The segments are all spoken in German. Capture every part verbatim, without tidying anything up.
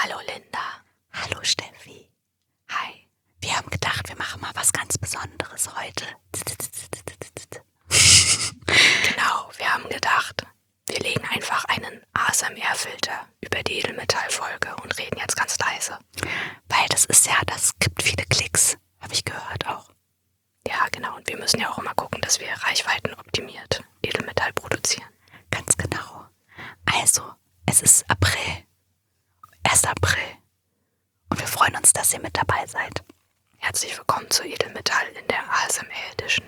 Hallo Linda. Hallo Steffi. Hi. Wir haben gedacht, wir machen mal was ganz Besonderes heute. Genau, wir haben gedacht, wir legen einfach einen A S M R-Filter über die Edelmetall-Folge und reden jetzt ganz leise. Weil das ist ja, das gibt viele Klicks, habe ich gehört auch. Ja, genau. Und wir müssen ja auch immer gucken, dass wir reichweitenoptimiert Edelmetall produzieren. Ganz genau. Also, es ist April. erster April. Und wir freuen uns, dass ihr mit dabei seid. Herzlich willkommen zu Edelmetall in der A S M R-Edition.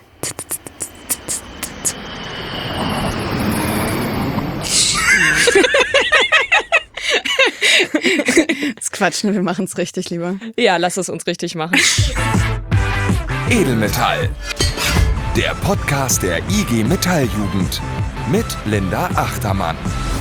Das quatschen, wir machen es richtig lieber. Ja, lass es uns richtig machen. Edelmetall. Der Podcast der I G Metalljugend mit Linda Achtermann.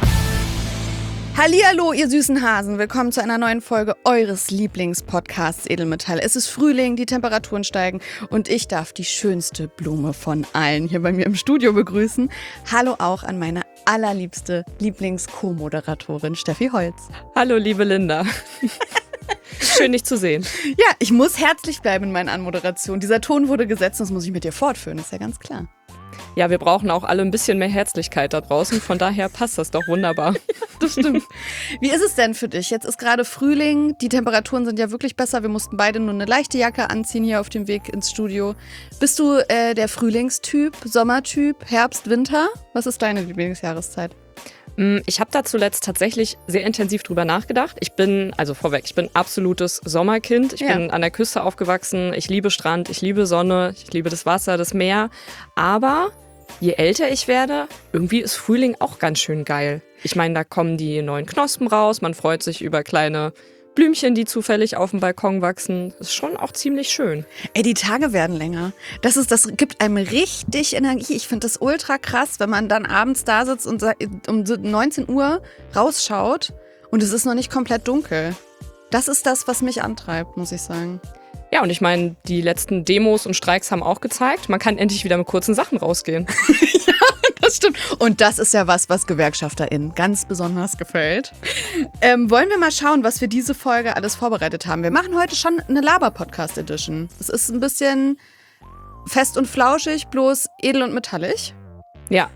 Hallihallo, ihr süßen Hasen. Willkommen zu einer neuen Folge eures Lieblingspodcasts Edelmetall. Es ist Frühling, die Temperaturen steigen und ich darf die schönste Blume von allen hier bei mir im Studio begrüßen. Hallo auch an meine allerliebste Lieblings-Co-Moderatorin Steffi Holz. Hallo, liebe Linda. Schön, dich zu sehen. Ja, ich muss herzlich bleiben in meinen Anmoderationen. Dieser Ton wurde gesetzt, das muss ich mit dir fortführen, ist ja ganz klar. Ja, wir brauchen auch alle ein bisschen mehr Herzlichkeit da draußen. Von daher passt das doch wunderbar. Das stimmt. Wie ist es denn für dich? Jetzt ist gerade Frühling, die Temperaturen sind ja wirklich besser. Wir mussten beide nur eine leichte Jacke anziehen hier auf dem Weg ins Studio. Bist du äh, der Frühlingstyp, Sommertyp, Herbst, Winter? Was ist deine Lieblingsjahreszeit? Ich habe da zuletzt tatsächlich sehr intensiv drüber nachgedacht. Ich bin, also vorweg, ich bin absolutes Sommerkind. Ich ja. bin an der Küste aufgewachsen. Ich liebe Strand, ich liebe Sonne, ich liebe das Wasser, das Meer. Aber je älter ich werde, irgendwie ist Frühling auch ganz schön geil. Ich meine, da kommen die neuen Knospen raus. Man freut sich über kleine Blümchen, die zufällig auf dem Balkon wachsen. Das ist schon auch ziemlich schön. Ey, die Tage werden länger. Das ist, das gibt einem richtig Energie. Ich finde das ultra krass, wenn man dann abends da sitzt und um neunzehn Uhr rausschaut und es ist noch nicht komplett dunkel. Das ist das, was mich antreibt, muss ich sagen. Ja, und ich meine, die letzten Demos und Streiks haben auch gezeigt, man kann endlich wieder mit kurzen Sachen rausgehen. Ja, das stimmt. Und das ist ja was, was GewerkschafterInnen ganz besonders gefällt. Ähm, wollen wir mal schauen, was wir diese Folge alles vorbereitet haben. Wir machen heute schon eine Laber-Podcast-Edition. Es ist ein bisschen fest und flauschig, bloß edel und metallig. Ja.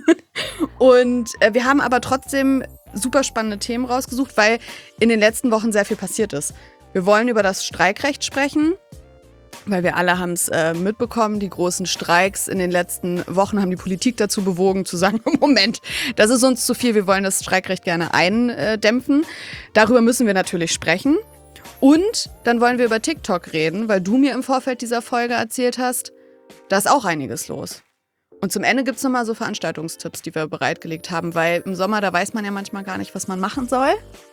Und äh, wir haben aber trotzdem super spannende Themen rausgesucht, weil in den letzten Wochen sehr viel passiert ist. Wir wollen über das Streikrecht sprechen, weil wir alle haben es äh, mitbekommen, die großen Streiks in den letzten Wochen haben die Politik dazu bewogen, zu sagen, Moment, das ist uns zu viel, wir wollen das Streikrecht gerne eindämpfen. Darüber müssen wir natürlich sprechen. Und dann wollen wir über TikTok reden, weil du mir im Vorfeld dieser Folge erzählt hast, da ist auch einiges los. Und zum Ende gibt es nochmal so Veranstaltungstipps, die wir bereitgelegt haben, weil im Sommer, da weiß man ja manchmal gar nicht, was man machen soll.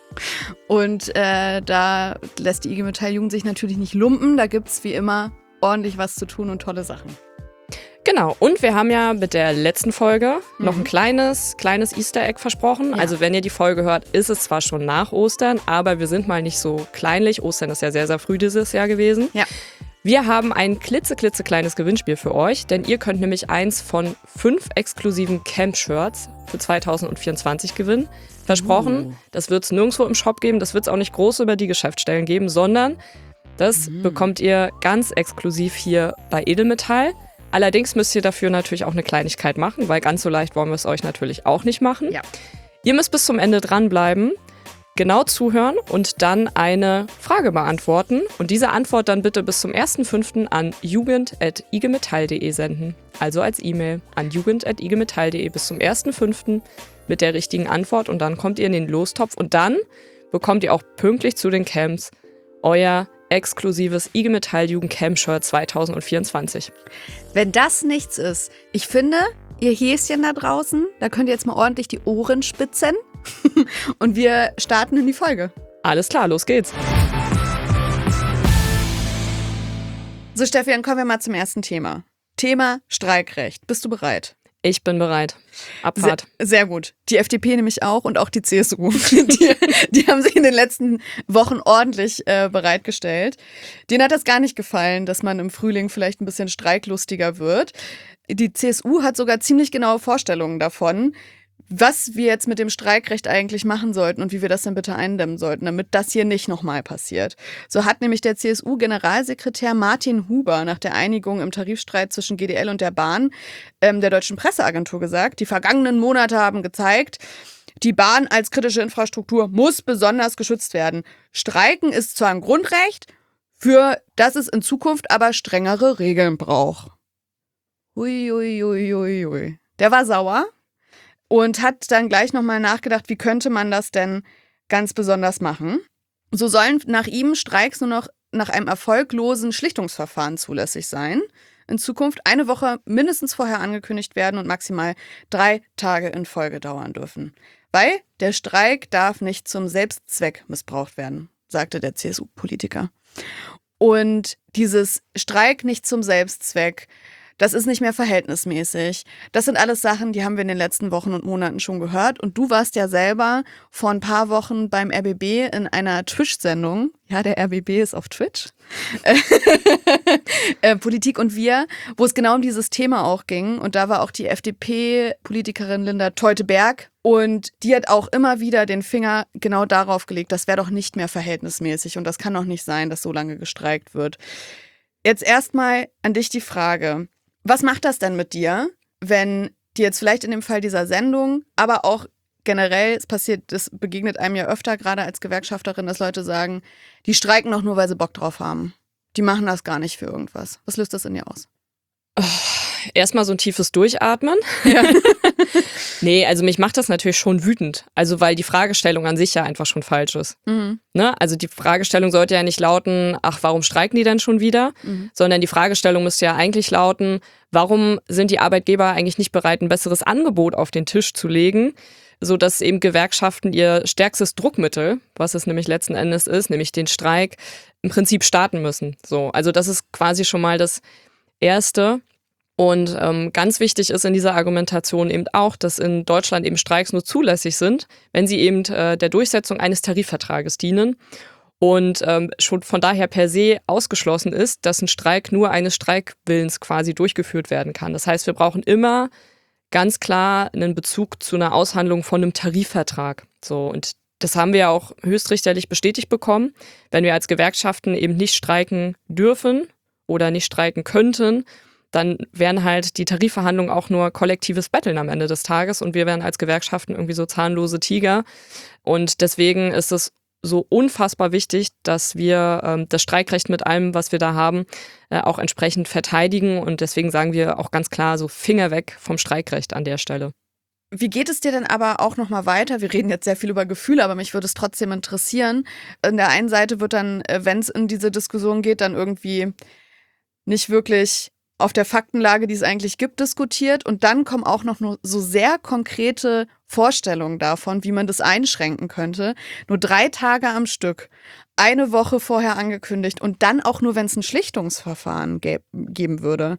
Und äh, da lässt die I G Metalljugend sich natürlich nicht lumpen. Da gibt es wie immer ordentlich was zu tun und tolle Sachen. Genau, und wir haben ja mit der letzten Folge Mhm. noch ein kleines, kleines Easter Egg versprochen. Ja. Also wenn ihr die Folge hört, ist es zwar schon nach Ostern, aber wir sind mal nicht so kleinlich. Ostern ist ja sehr, sehr früh dieses Jahr gewesen. Ja. Wir haben ein klitzeklitzekleines Gewinnspiel für euch, denn ihr könnt nämlich eins von fünf exklusiven Camp-Shirts für zwanzig vierundzwanzig gewinnen. Versprochen, Uh. das wird es nirgendwo im Shop geben, das wird es auch nicht groß über die Geschäftsstellen geben, sondern das Mhm. bekommt ihr ganz exklusiv hier bei Edelmetall. Allerdings müsst ihr dafür natürlich auch eine Kleinigkeit machen, weil ganz so leicht wollen wir es euch natürlich auch nicht machen. Ja. Ihr müsst bis zum Ende dranbleiben, genau zuhören und dann eine Frage beantworten. Und diese Antwort dann bitte bis zum ersten fünften an jugend at igmetall punkt de senden. Also als E-Mail an jugend at igmetall punkt de bis zum ersten fünften mit der richtigen Antwort. Und dann kommt ihr in den Lostopf und dann bekommt ihr auch pünktlich zu den Camps euer exklusives I G Metall-Jugend-Camp-Shirt zwanzig vierundzwanzig. Wenn das nichts ist, ich finde, ihr Häschen da draußen, da könnt ihr jetzt mal ordentlich die Ohren spitzen und wir starten in die Folge. Alles klar, los geht's. So, Steffi, dann kommen wir mal zum ersten Thema. Thema Streikrecht. Bist du bereit? Ich bin bereit. Abfahrt. Sehr, sehr gut. Die F D P nämlich auch und auch die C S U. Die, die haben sich in den letzten Wochen ordentlich äh, bereitgestellt. Denen hat das gar nicht gefallen, dass man im Frühling vielleicht ein bisschen streiklustiger wird. Die C S U hat sogar ziemlich genaue Vorstellungen davon, was wir jetzt mit dem Streikrecht eigentlich machen sollten und wie wir das dann bitte eindämmen sollten, damit das hier nicht nochmal passiert. So hat nämlich der C S U-Generalsekretär Martin Huber nach der Einigung im Tarifstreit zwischen G D L und der Bahn ähm, der Deutschen Presseagentur gesagt, die vergangenen Monate haben gezeigt, die Bahn als kritische Infrastruktur muss besonders geschützt werden. Streiken ist zwar ein Grundrecht, für das es in Zukunft aber strengere Regeln braucht. Hui, hui, hui, hui, hui. Der war sauer. Und hat dann gleich nochmal nachgedacht, wie könnte man das denn ganz besonders machen. So sollen nach ihm Streiks nur noch nach einem erfolglosen Schlichtungsverfahren zulässig sein. In Zukunft eine Woche mindestens vorher angekündigt werden und maximal drei Tage in Folge dauern dürfen. Weil der Streik darf nicht zum Selbstzweck missbraucht werden, sagte der C S U-Politiker. Und dieses Streik nicht zum Selbstzweck, das ist nicht mehr verhältnismäßig. Das sind alles Sachen, die haben wir in den letzten Wochen und Monaten schon gehört. Und du warst ja selber vor ein paar Wochen beim R B B in einer Twitch-Sendung. Ja, der R B B ist auf Twitch. äh, Politik und wir, wo es genau um dieses Thema auch ging. Und da war auch die F D P-Politikerin Linda Teuteberg. Und die hat auch immer wieder den Finger genau darauf gelegt, das wäre doch nicht mehr verhältnismäßig. Und das kann doch nicht sein, dass so lange gestreikt wird. Jetzt erstmal an dich die Frage. Was macht das denn mit dir, wenn dir jetzt vielleicht in dem Fall dieser Sendung, aber auch generell, es passiert, das begegnet einem ja öfter, gerade als Gewerkschafterin, dass Leute sagen, die streiken doch nur, weil sie Bock drauf haben. Die machen das gar nicht für irgendwas. Was löst das in dir aus? Oh, erstmal so ein tiefes Durchatmen. Ja. Nee, also mich macht das natürlich schon wütend. Also weil die Fragestellung an sich ja einfach schon falsch ist. Mhm. Ne? Also die Fragestellung sollte ja nicht lauten, ach, warum streiken die denn schon wieder? Mhm. Sondern die Fragestellung müsste ja eigentlich lauten, warum sind die Arbeitgeber eigentlich nicht bereit, ein besseres Angebot auf den Tisch zu legen, sodass eben Gewerkschaften ihr stärkstes Druckmittel, was es nämlich letzten Endes ist, nämlich den Streik, im Prinzip starten müssen. So, also das ist quasi schon mal das Erste. Und ähm, ganz wichtig ist in dieser Argumentation eben auch, dass in Deutschland eben Streiks nur zulässig sind, wenn sie eben äh, der Durchsetzung eines Tarifvertrages dienen. Und ähm, schon von daher per se ausgeschlossen ist, dass ein Streik nur eines Streikwillens quasi durchgeführt werden kann. Das heißt, wir brauchen immer ganz klar einen Bezug zu einer Aushandlung von einem Tarifvertrag. So, und das haben wir ja auch höchstrichterlich bestätigt bekommen. Wenn wir als Gewerkschaften eben nicht streiken dürfen oder nicht streiken könnten, dann wären halt die Tarifverhandlungen auch nur kollektives Betteln am Ende des Tages und wir wären als Gewerkschaften irgendwie so zahnlose Tiger. Und deswegen ist es so unfassbar wichtig, dass wir ähm, das Streikrecht mit allem, was wir da haben, äh, auch entsprechend verteidigen. Und deswegen sagen wir auch ganz klar so Finger weg vom Streikrecht an der Stelle. Wie geht es dir denn aber auch nochmal weiter? Wir reden jetzt sehr viel über Gefühle, aber mich würde es trotzdem interessieren. An der einen Seite wird dann, wenn es in diese Diskussion geht, dann irgendwie nicht wirklich auf der Faktenlage, die es eigentlich gibt, diskutiert. Und dann kommen auch noch nur so sehr konkrete Vorstellungen davon, wie man das einschränken könnte. Nur drei Tage am Stück, eine Woche vorher angekündigt und dann auch nur, wenn es ein Schlichtungsverfahren ge- geben würde.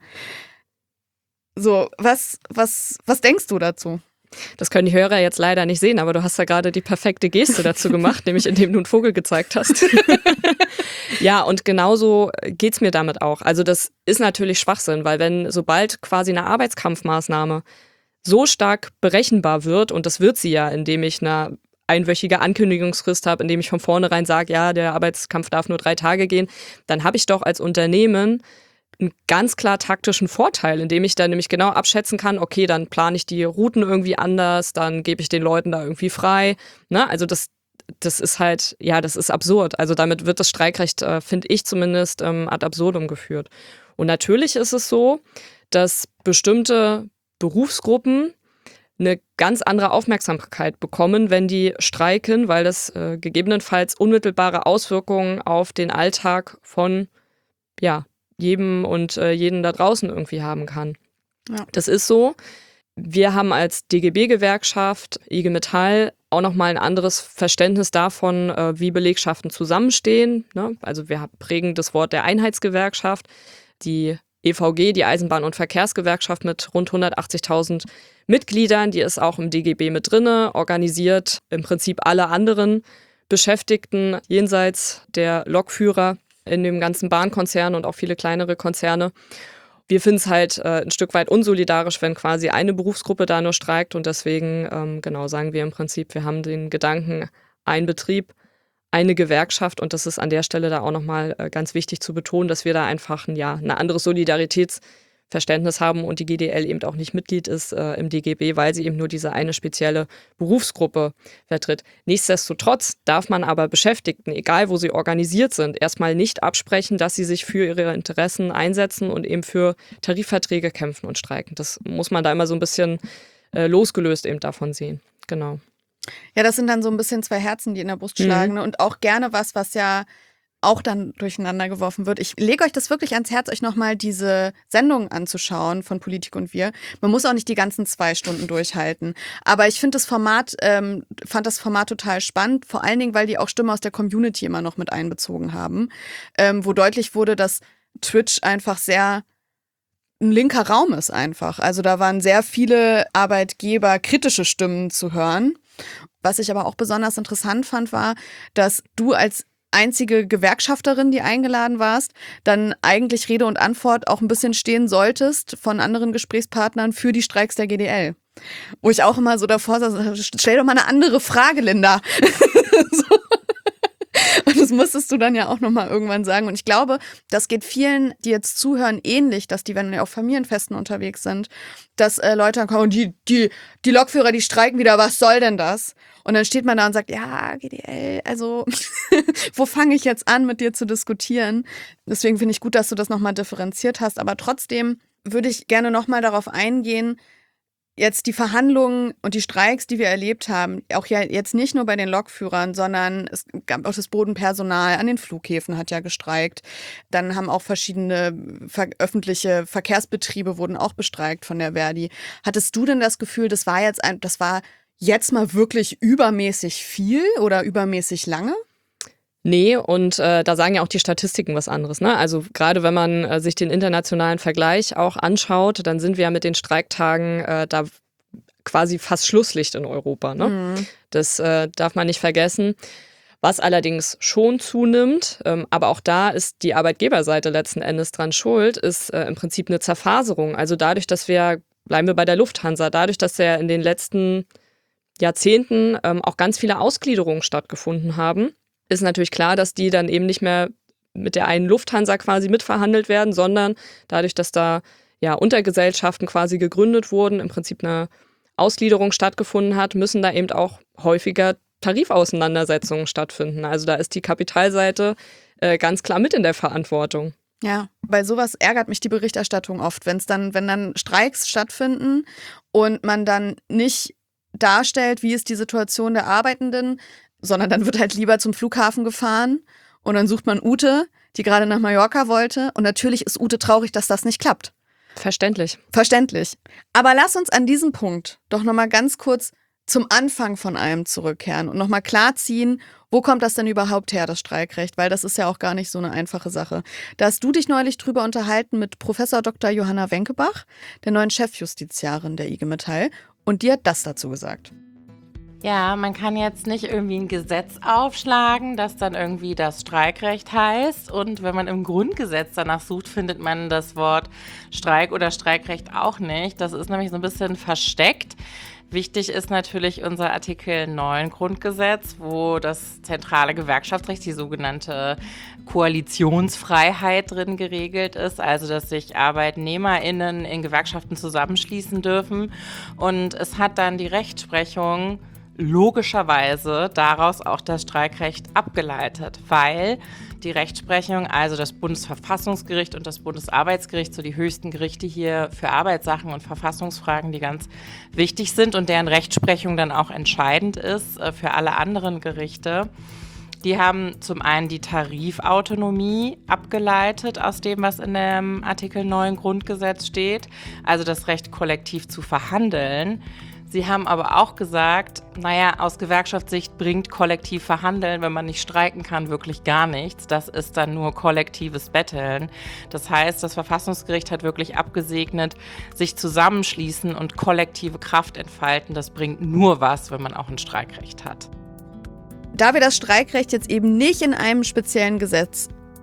So, was, was, was denkst du dazu? Das können die Hörer jetzt leider nicht sehen, aber du hast ja gerade die perfekte Geste dazu gemacht, nämlich indem du einen Vogel gezeigt hast. Ja, und genauso geht's mir damit auch. Also das ist natürlich Schwachsinn, weil wenn sobald quasi eine Arbeitskampfmaßnahme so stark berechenbar wird, und das wird sie ja, indem ich eine einwöchige Ankündigungsfrist habe, indem ich von vornherein sage, ja, der Arbeitskampf darf nur drei Tage gehen, dann habe ich doch als Unternehmen einen ganz klar taktischen Vorteil, indem ich dann nämlich genau abschätzen kann, okay, dann plane ich die Routen irgendwie anders, dann gebe ich den Leuten da irgendwie frei. Ne? Also das, das ist halt, ja, das ist absurd. Also damit wird das Streikrecht, äh, finde ich zumindest, ähm, ad absurdum geführt. Und natürlich ist es so, dass bestimmte Berufsgruppen eine ganz andere Aufmerksamkeit bekommen, wenn die streiken, weil das äh, gegebenenfalls unmittelbare Auswirkungen auf den Alltag von, ja, jedem und äh, jeden da draußen irgendwie haben kann. Ja. Das ist so. Wir haben als D G B-Gewerkschaft, I G Metall, auch nochmal ein anderes Verständnis davon, äh, wie Belegschaften zusammenstehen. Ne? Also wir prägen das Wort der Einheitsgewerkschaft. Die E V G, die Eisenbahn- und Verkehrsgewerkschaft mit rund hundertachtzigtausend Mitgliedern, die ist auch im D G B mit drinne, organisiert im Prinzip alle anderen Beschäftigten jenseits der Lokführer in dem ganzen Bahnkonzern und auch viele kleinere Konzerne. wir finden es halt äh, ein Stück weit unsolidarisch, wenn quasi eine Berufsgruppe da nur streikt und deswegen ähm, genau sagen wir im Prinzip, wir haben den Gedanken, ein Betrieb, eine Gewerkschaft und das ist an der Stelle da auch nochmal äh, ganz wichtig zu betonen, dass wir da einfach ein, ja, ein anderes Solidaritätsverständnis haben und die G D L eben auch nicht Mitglied ist äh, im D G B, weil sie eben nur diese eine spezielle Berufsgruppe vertritt. Nichtsdestotrotz darf man aber Beschäftigten, egal wo sie organisiert sind, erstmal nicht absprechen, dass sie sich für ihre Interessen einsetzen und eben für Tarifverträge kämpfen und streiken. Das muss man da immer so ein bisschen äh, losgelöst eben davon sehen. Genau. Ja, das sind dann so ein bisschen zwei Herzen, die in der Brust schlagen. Mhm. Ne? Und auch gerne was, was ja auch dann durcheinander geworfen wird. Ich lege euch das wirklich ans Herz, euch nochmal diese Sendung anzuschauen von Politik und wir. Man muss auch nicht die ganzen zwei Stunden durchhalten. Aber ich finde das Format, ähm, fand das Format total spannend, vor allen Dingen, weil die auch Stimmen aus der Community immer noch mit einbezogen haben, ähm, wo deutlich wurde, dass Twitch einfach sehr ein linker Raum ist einfach. Also da waren sehr viele Arbeitgeber kritische Stimmen zu hören. Was ich aber auch besonders interessant fand, war, dass du als einzige Gewerkschafterin, die eingeladen warst, dann eigentlich Rede und Antwort auch ein bisschen stehen solltest von anderen Gesprächspartnern für die Streiks der G D L. Wo ich auch immer so davor saß, stell doch mal eine andere Frage, Linda. So. Und das musstest du dann ja auch nochmal irgendwann sagen. Und ich glaube, das geht vielen, die jetzt zuhören, ähnlich, dass die, wenn die auf Familienfesten unterwegs sind, dass äh, Leute dann kommen und die, die, die Lokführer, die streiken wieder, was soll denn das? Und dann steht man da und sagt, ja, G D L, also wo fange ich jetzt an, mit dir zu diskutieren? Deswegen finde ich gut, dass du das nochmal differenziert hast. Aber trotzdem würde ich gerne nochmal darauf eingehen, jetzt die Verhandlungen und die Streiks, die wir erlebt haben, auch ja jetzt nicht nur bei den Lokführern, sondern es gab auch das Bodenpersonal an den Flughäfen hat ja gestreikt. Dann haben auch verschiedene ver- öffentliche Verkehrsbetriebe wurden auch bestreikt von der Verdi. Hattest du denn das Gefühl, das war jetzt ein, das war jetzt mal wirklich übermäßig viel oder übermäßig lange? Nee, und äh, da sagen ja auch die Statistiken was anderes. Ne? Also gerade wenn man äh, sich den internationalen Vergleich auch anschaut, dann sind wir ja mit den Streiktagen äh, da quasi fast Schlusslicht in Europa. Ne? Mhm. Das äh, darf man nicht vergessen. Was allerdings schon zunimmt, ähm, aber auch da ist die Arbeitgeberseite letzten Endes dran schuld, ist äh, im Prinzip eine Zerfaserung. Also dadurch, dass wir, bleiben wir bei der Lufthansa, dadurch, dass ja in den letzten Jahrzehnten ähm, auch ganz viele Ausgliederungen stattgefunden haben, ist natürlich klar, dass die dann eben nicht mehr mit der einen Lufthansa quasi mitverhandelt werden, sondern dadurch, dass da ja Untergesellschaften quasi gegründet wurden, im Prinzip eine Ausgliederung stattgefunden hat, müssen da eben auch häufiger Tarifauseinandersetzungen stattfinden. Also da ist die Kapitalseite äh, ganz klar mit in der Verantwortung. Ja, bei sowas ärgert mich die Berichterstattung oft, wenn es dann, wenn dann Streiks stattfinden und man dann nicht darstellt, wie ist die Situation der Arbeitenden, sondern dann wird halt lieber zum Flughafen gefahren und dann sucht man Ute, die gerade nach Mallorca wollte. Und natürlich ist Ute traurig, dass das nicht klappt. Verständlich. Verständlich. Aber lass uns an diesem Punkt doch nochmal ganz kurz zum Anfang von allem zurückkehren und nochmal klarziehen, wo kommt das denn überhaupt her, das Streikrecht? Weil das ist ja auch gar nicht so eine einfache Sache. Da hast du dich neulich drüber unterhalten mit Professor Doktor Johanna Wenkebach, der neuen Chefjustiziarin der I G Metall. Und die hat das dazu gesagt. Ja, man kann jetzt nicht irgendwie ein Gesetz aufschlagen, das dann irgendwie das Streikrecht heißt. Und wenn man im Grundgesetz danach sucht, findet man das Wort Streik oder Streikrecht auch nicht. Das ist nämlich so ein bisschen versteckt. Wichtig ist natürlich unser Artikel neun Grundgesetz, wo das zentrale Gewerkschaftsrecht, die sogenannte Koalitionsfreiheit drin geregelt ist, also dass sich ArbeitnehmerInnen in Gewerkschaften zusammenschließen dürfen. Und es hat dann die Rechtsprechung logischerweise daraus auch das Streikrecht abgeleitet, weil die Rechtsprechung, also das Bundesverfassungsgericht und das Bundesarbeitsgericht, so die höchsten Gerichte hier für Arbeitssachen und Verfassungsfragen, die ganz wichtig sind und deren Rechtsprechung dann auch entscheidend ist äh, für alle anderen Gerichte. Die haben zum einen die Tarifautonomie abgeleitet aus dem, was in dem Artikel neun Grundgesetz steht, also das Recht, kollektiv zu verhandeln. Sie haben aber auch gesagt, naja, aus Gewerkschaftssicht bringt kollektiv Verhandeln, wenn man nicht streiken kann, wirklich gar nichts. Das ist dann nur kollektives Betteln. Das heißt, das Verfassungsgericht hat wirklich abgesegnet, sich zusammenschließen und kollektive Kraft entfalten. Das bringt nur was, wenn man auch ein Streikrecht hat. Da wir das Streikrecht jetzt eben nicht in einem speziellen Gesetz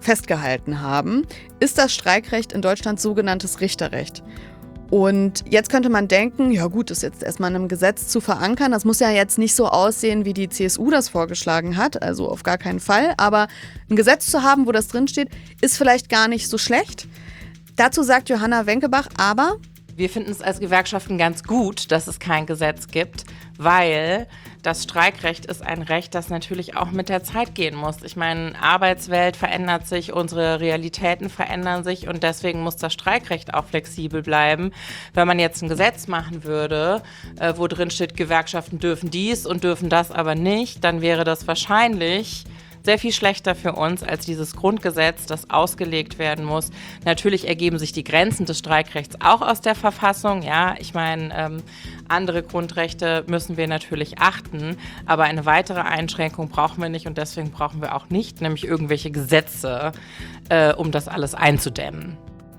festgehalten haben, ist das Streikrecht in Deutschland sogenanntes Richterrecht. Und jetzt könnte man denken, ja gut, das ist jetzt erstmal in einem Gesetz zu verankern. Das muss ja jetzt nicht so aussehen, wie die C S U das vorgeschlagen hat, also auf gar keinen Fall. Aber ein Gesetz zu haben, wo das drinsteht, ist vielleicht gar nicht so schlecht. Dazu sagt Johanna Wenkebach aber: Wir finden es als Gewerkschaften ganz gut, dass es kein Gesetz gibt, weil das Streikrecht ist ein Recht, das natürlich auch mit der Zeit gehen muss. Ich meine, Arbeitswelt verändert sich, unsere Realitäten verändern sich und deswegen muss das Streikrecht auch flexibel bleiben. Wenn man jetzt ein Gesetz machen würde, äh, wo drin steht, Gewerkschaften dürfen dies und dürfen das aber nicht, dann wäre das wahrscheinlich sehr viel schlechter für uns als dieses Grundgesetz, das ausgelegt werden muss. Natürlich ergeben sich die Grenzen des Streikrechts auch aus der Verfassung. Ja, ich meine, ähm, andere Grundrechte müssen wir natürlich achten, aber eine weitere Einschränkung brauchen wir nicht und deswegen brauchen wir auch nicht, nämlich irgendwelche Gesetze, äh, um das alles einzudämmen.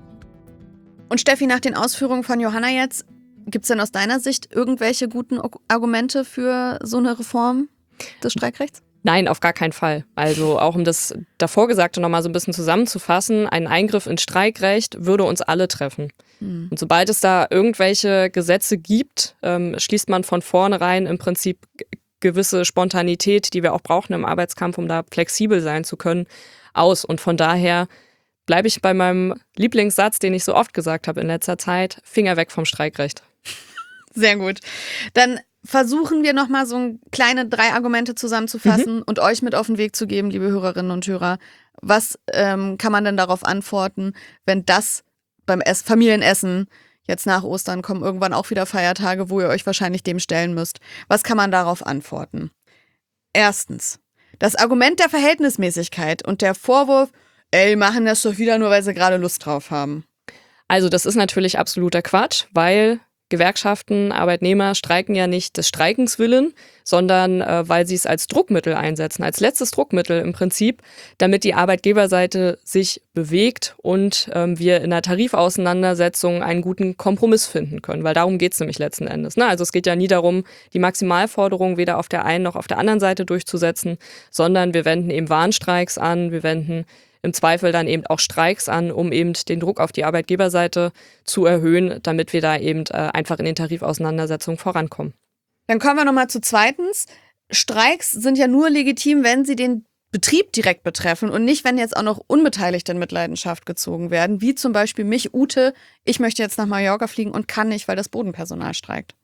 Und Steffi, nach den Ausführungen von Johanna jetzt, gibt es denn aus deiner Sicht irgendwelche guten Argumente für so eine Reform des Streikrechts? Nein, auf gar keinen Fall. Also auch um das davor Gesagte nochmal so ein bisschen zusammenzufassen, ein Eingriff ins Streikrecht würde uns alle treffen. Mhm. Und sobald es da irgendwelche Gesetze gibt, ähm, schließt man von vornherein im Prinzip gewisse Spontanität, die wir auch brauchen im Arbeitskampf, um da flexibel sein zu können, aus. Und von daher bleibe ich bei meinem Lieblingssatz, den ich so oft gesagt habe in letzter Zeit: Finger weg vom Streikrecht. Sehr gut. Dann versuchen wir nochmal so kleine drei Argumente zusammenzufassen mhm. und euch mit auf den Weg zu geben, liebe Hörerinnen und Hörer. Was ähm, kann man denn darauf antworten, wenn das beim Ess- Familienessen, jetzt nach Ostern kommen irgendwann auch wieder Feiertage, wo ihr euch wahrscheinlich dem stellen müsst. Was kann man darauf antworten? Erstens, das Argument der Verhältnismäßigkeit und der Vorwurf, ey, machen das doch wieder nur, weil sie gerade Lust drauf haben. Also das ist natürlich absoluter Quatsch, weil Gewerkschaften, Arbeitnehmer streiken ja nicht des Streikens willen, sondern äh, weil sie es als Druckmittel einsetzen, als letztes Druckmittel im Prinzip, damit die Arbeitgeberseite sich bewegt und ähm, wir in der Tarifauseinandersetzung einen guten Kompromiss finden können, weil darum geht es nämlich letzten Endes. Ne? Also es geht ja nie darum, die Maximalforderung weder auf der einen noch auf der anderen Seite durchzusetzen, sondern wir wenden eben Warnstreiks an, wir wenden im Zweifel dann eben auch Streiks an, um eben den Druck auf die Arbeitgeberseite zu erhöhen, damit wir da eben äh, einfach in den Tarifauseinandersetzungen vorankommen. Dann kommen wir nochmal zu zweitens. Streiks sind ja nur legitim, wenn sie den Betrieb direkt betreffen und nicht, wenn jetzt auch noch Unbeteiligte in Mitleidenschaft gezogen werden, wie zum Beispiel mich, Ute. Ich möchte jetzt nach Mallorca fliegen und kann nicht, weil das Bodenpersonal streikt.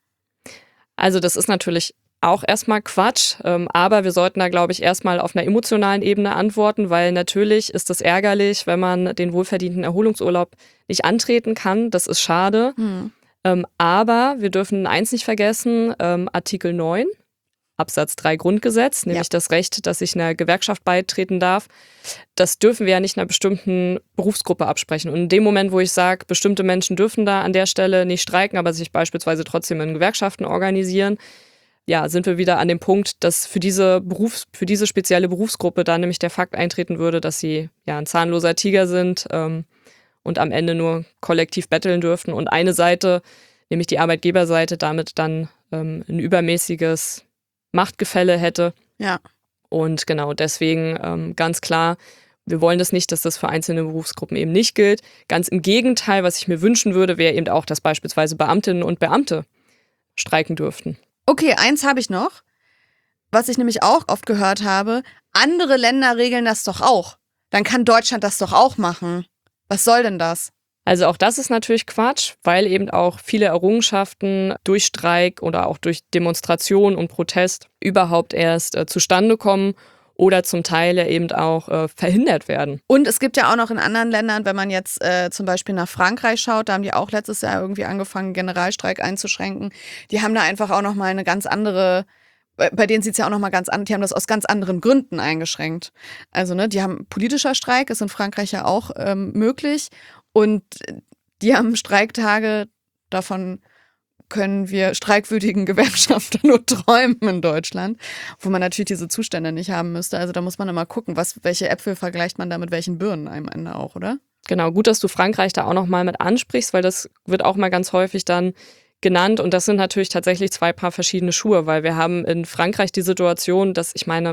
Also das ist natürlich auch erstmal Quatsch, ähm, aber wir sollten da, glaube ich, erstmal auf einer emotionalen Ebene antworten, weil natürlich ist es ärgerlich, wenn man den wohlverdienten Erholungsurlaub nicht antreten kann. Das ist schade. Hm. Ähm, aber wir dürfen eins nicht vergessen, ähm, Artikel neun, Absatz drei Grundgesetz, nämlich ja. das Recht, dass ich einer Gewerkschaft beitreten darf. Das dürfen wir ja nicht einer bestimmten Berufsgruppe absprechen. Und in dem Moment, wo ich sage, bestimmte Menschen dürfen da an der Stelle nicht streiken, aber sich beispielsweise trotzdem in Gewerkschaften organisieren, ja, sind wir wieder an dem Punkt, dass für diese Berufs-, für diese spezielle Berufsgruppe da nämlich der Fakt eintreten würde, dass sie ja ein zahnloser Tiger sind ähm, und am Ende nur kollektiv betteln dürften und eine Seite, nämlich die Arbeitgeberseite, damit dann ähm, ein übermäßiges Machtgefälle hätte. Ja. Und genau deswegen ähm, ganz klar, wir wollen das nicht, dass das für einzelne Berufsgruppen eben nicht gilt. Ganz im Gegenteil, was ich mir wünschen würde, wäre eben auch, dass beispielsweise Beamtinnen und Beamte streiken dürften. Okay, eins habe ich noch, was ich nämlich auch oft gehört habe. Andere Länder regeln das doch auch. Dann kann Deutschland das doch auch machen. Was soll denn das? Also auch das ist natürlich Quatsch, weil eben auch viele Errungenschaften durch Streik oder auch durch Demonstration und Protest überhaupt erst äh, zustande kommen oder zum Teil ja eben auch äh, verhindert werden. Und es gibt ja auch noch in anderen Ländern, wenn man jetzt äh, zum Beispiel nach Frankreich schaut, da haben die auch letztes Jahr irgendwie angefangen, Generalstreik einzuschränken. Die haben da einfach auch nochmal eine ganz andere, bei, bei denen sieht es ja auch nochmal ganz anders, die haben das aus ganz anderen Gründen eingeschränkt. Also ne, die haben politischer Streik, ist in Frankreich ja auch ähm, möglich und die haben Streiktage, davon können wir streikwürdigen Gewerkschafter nur träumen in Deutschland, wo man natürlich diese Zustände nicht haben müsste. Also da muss man immer gucken, was, welche Äpfel vergleicht man da mit welchen Birnen am Ende auch, oder? Genau, gut, dass du Frankreich da auch nochmal mit ansprichst, weil das wird auch mal ganz häufig dann genannt und das sind natürlich tatsächlich zwei Paar verschiedene Schuhe, weil wir haben in Frankreich die Situation, dass, ich meine,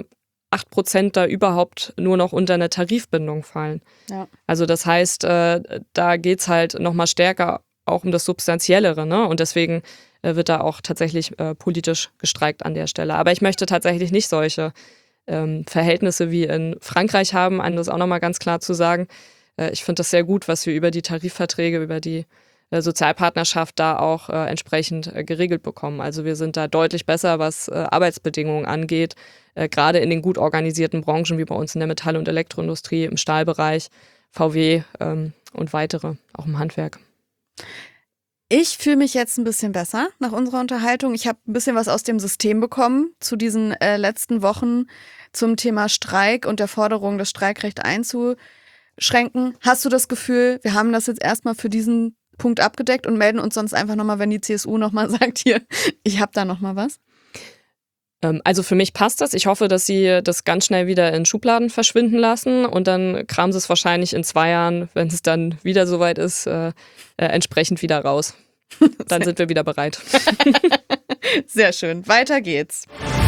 acht Prozent da überhaupt nur noch unter eine Tarifbindung fallen. Ja. Also das heißt, äh, da geht es halt nochmal stärker auch um das Substanziellere, ne? Und deswegen äh, wird da auch tatsächlich äh, politisch gestreikt an der Stelle. Aber ich möchte tatsächlich nicht solche ähm, Verhältnisse wie in Frankreich haben, um das auch nochmal ganz klar zu sagen. Äh, ich finde das sehr gut, was wir über die Tarifverträge, über die äh, Sozialpartnerschaft da auch äh, entsprechend äh, geregelt bekommen. Also wir sind da deutlich besser, was äh, Arbeitsbedingungen angeht, äh, gerade in den gut organisierten Branchen wie bei uns in der Metall- und Elektroindustrie, im Stahlbereich, V W ähm, und weitere, auch im Handwerk. Ich fühle mich jetzt ein bisschen besser nach unserer Unterhaltung. Ich habe ein bisschen was aus dem System bekommen zu diesen äh, letzten Wochen zum Thema Streik und der Forderung, das Streikrecht einzuschränken. Hast du das Gefühl, wir haben das jetzt erstmal für diesen Punkt abgedeckt und melden uns sonst einfach nochmal, wenn die C S U nochmal sagt, hier, ich habe da nochmal was? Ähm, also für mich passt das. Ich hoffe, dass sie das ganz schnell wieder in Schubladen verschwinden lassen und dann kramen sie es wahrscheinlich in zwei Jahren, wenn es dann wieder soweit ist, äh, äh, entsprechend wieder raus. Dann sind wir wieder bereit. Sehr schön. Weiter geht's.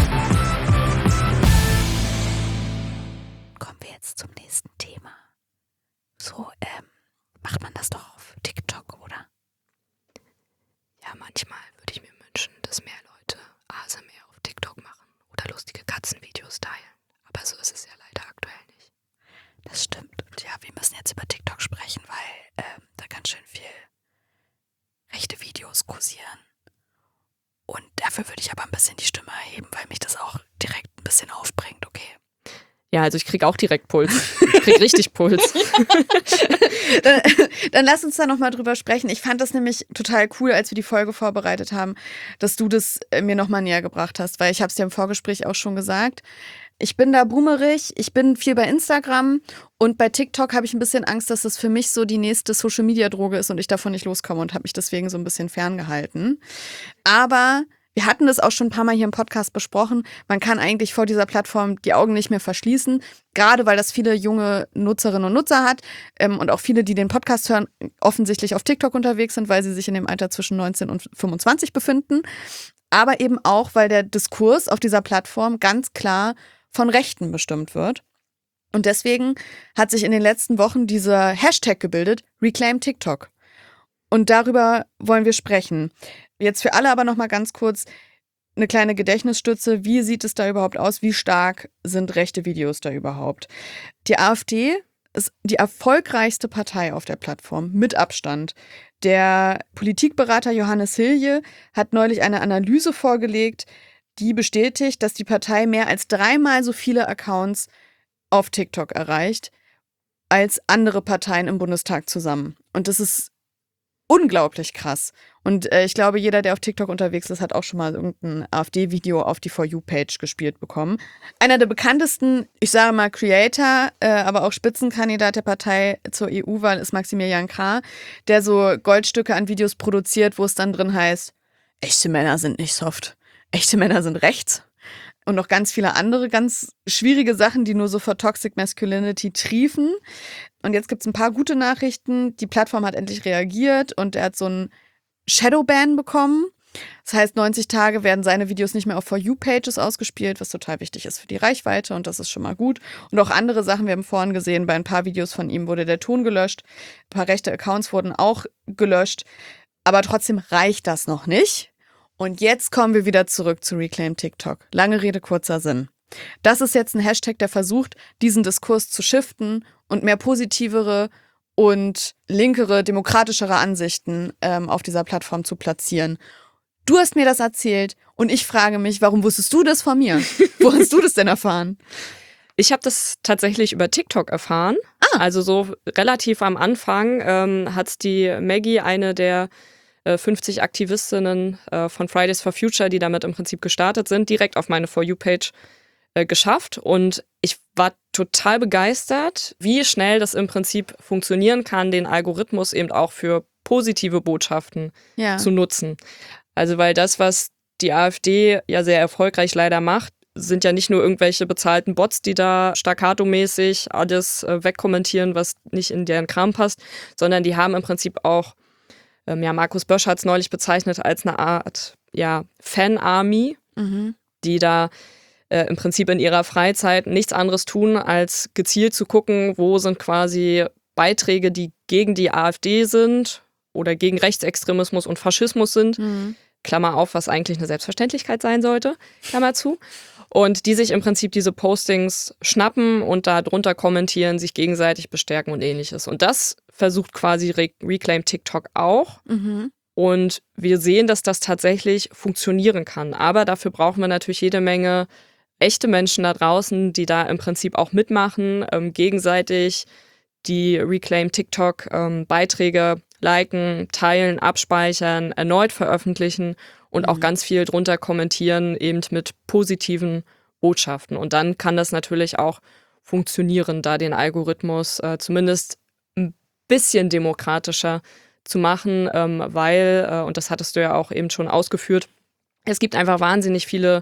Kommen wir jetzt zum nächsten Thema. So, ähm, macht man das doch auf TikTok, oder? Ja, manchmal würde ich mir wünschen, dass mehr Leute A S M R auf TikTok machen oder lustige Katzenvideos teilen. Aber so ist es ja leider aktuell nicht. Das stimmt. Und ja, wir müssen jetzt über TikTok sprechen, weil ähm, da ganz schön viel rechte Videos kursieren. Und dafür würde ich aber ein bisschen die Stimme erheben, weil mich das auch direkt ein bisschen aufbringt, okay? Ja, also ich kriege auch direkt Puls. Ich kriege richtig Puls. dann, dann lass uns da nochmal drüber sprechen. Ich fand das nämlich total cool, als wir die Folge vorbereitet haben, dass du das mir nochmal näher gebracht hast, weil ich habe es dir im Vorgespräch auch schon gesagt. Ich bin da brummerig, ich bin viel bei Instagram und bei TikTok habe ich ein bisschen Angst, dass das für mich so die nächste Social-Media-Droge ist und ich davon nicht loskomme und habe mich deswegen so ein bisschen ferngehalten. Aber wir hatten das auch schon ein paar Mal hier im Podcast besprochen. Man kann eigentlich vor dieser Plattform die Augen nicht mehr verschließen, gerade weil das viele junge Nutzerinnen und Nutzer hat ähm, und auch viele, die den Podcast hören, offensichtlich auf TikTok unterwegs sind, weil sie sich in dem Alter zwischen neunzehn und fünfundzwanzig befinden. Aber eben auch, weil der Diskurs auf dieser Plattform ganz klar von Rechten bestimmt wird. Und deswegen hat sich in den letzten Wochen dieser Hashtag gebildet, Reclaim TikTok. Und darüber wollen wir sprechen. Jetzt für alle aber nochmal ganz kurz eine kleine Gedächtnisstütze. Wie sieht es da überhaupt aus? Wie stark sind rechte Videos da überhaupt? Die AfD ist die erfolgreichste Partei auf der Plattform, mit Abstand. Der Politikberater Johannes Hilje hat neulich eine Analyse vorgelegt, die bestätigt, dass die Partei mehr als dreimal so viele Accounts auf TikTok erreicht als andere Parteien im Bundestag zusammen. Und das ist unglaublich krass. Und äh, ich glaube, jeder, der auf TikTok unterwegs ist, hat auch schon mal irgendein AfD-Video auf die For You-Page gespielt bekommen. Einer der bekanntesten, ich sage mal Creator, äh, aber auch Spitzenkandidat der Partei zur E U-Wahl ist Maximilian Krah, der so Goldstücke an Videos produziert, wo es dann drin heißt, echte Männer sind nicht soft, echte Männer sind rechts. Und noch ganz viele andere ganz schwierige Sachen, die nur so vor Toxic Masculinity triefen. Und jetzt gibt es ein paar gute Nachrichten. Die Plattform hat endlich reagiert und er hat so einen Shadowban bekommen. Das heißt, neunzig Tage werden seine Videos nicht mehr auf For You-Pages ausgespielt, was total wichtig ist für die Reichweite und das ist schon mal gut. Und auch andere Sachen, wir haben vorhin gesehen, bei ein paar Videos von ihm wurde der Ton gelöscht. Ein paar rechte Accounts wurden auch gelöscht. Aber trotzdem reicht das noch nicht. Und jetzt kommen wir wieder zurück zu Reclaim TikTok. Lange Rede, kurzer Sinn. Das ist jetzt ein Hashtag, der versucht, diesen Diskurs zu shiften und mehr positivere und linkere, demokratischere Ansichten ähm, auf dieser Plattform zu platzieren. Du hast mir das erzählt und ich frage mich, warum wusstest du das von mir? Wo hast du das denn erfahren? Ich habe das tatsächlich über TikTok erfahren. Ah. Also so relativ am Anfang ähm, hat die Maggie, eine der fünfzig Aktivistinnen äh, von Fridays for Future, die damit im Prinzip gestartet sind, direkt auf meine For You-Page äh, geschafft. Und ich war total begeistert, wie schnell das im Prinzip funktionieren kann, den Algorithmus eben auch für positive Botschaften ja. zu nutzen. Also weil das, was die AfD ja sehr erfolgreich leider macht, sind ja nicht nur irgendwelche bezahlten Bots, die da staccato-mäßig alles äh, wegkommentieren, was nicht in deren Kram passt, sondern die haben im Prinzip auch Ja, Markus Bösch hat es neulich bezeichnet als eine Art ja, Fan-Army, mhm. die da äh, im Prinzip in ihrer Freizeit nichts anderes tun, als gezielt zu gucken, wo sind quasi Beiträge, die gegen die AfD sind oder gegen Rechtsextremismus und Faschismus sind. Mhm. Klammer auf, was eigentlich eine Selbstverständlichkeit sein sollte, Klammer zu. Und die sich im Prinzip diese Postings schnappen und da drunter kommentieren, sich gegenseitig bestärken und ähnliches. Und das versucht quasi Re- Reclaim TikTok auch. Mhm. Und wir sehen, dass das tatsächlich funktionieren kann. Aber dafür brauchen wir natürlich jede Menge echte Menschen da draußen, die da im Prinzip auch mitmachen, ähm, gegenseitig die Reclaim TikTok ähm, Beiträge liken, teilen, abspeichern, erneut veröffentlichen und mhm. auch ganz viel drunter kommentieren, eben mit positiven Botschaften. Und dann kann das natürlich auch funktionieren, da den Algorithmus äh, zumindest ein bisschen demokratischer zu machen, ähm, weil, äh, und das hattest du ja auch eben schon ausgeführt, es gibt einfach wahnsinnig viele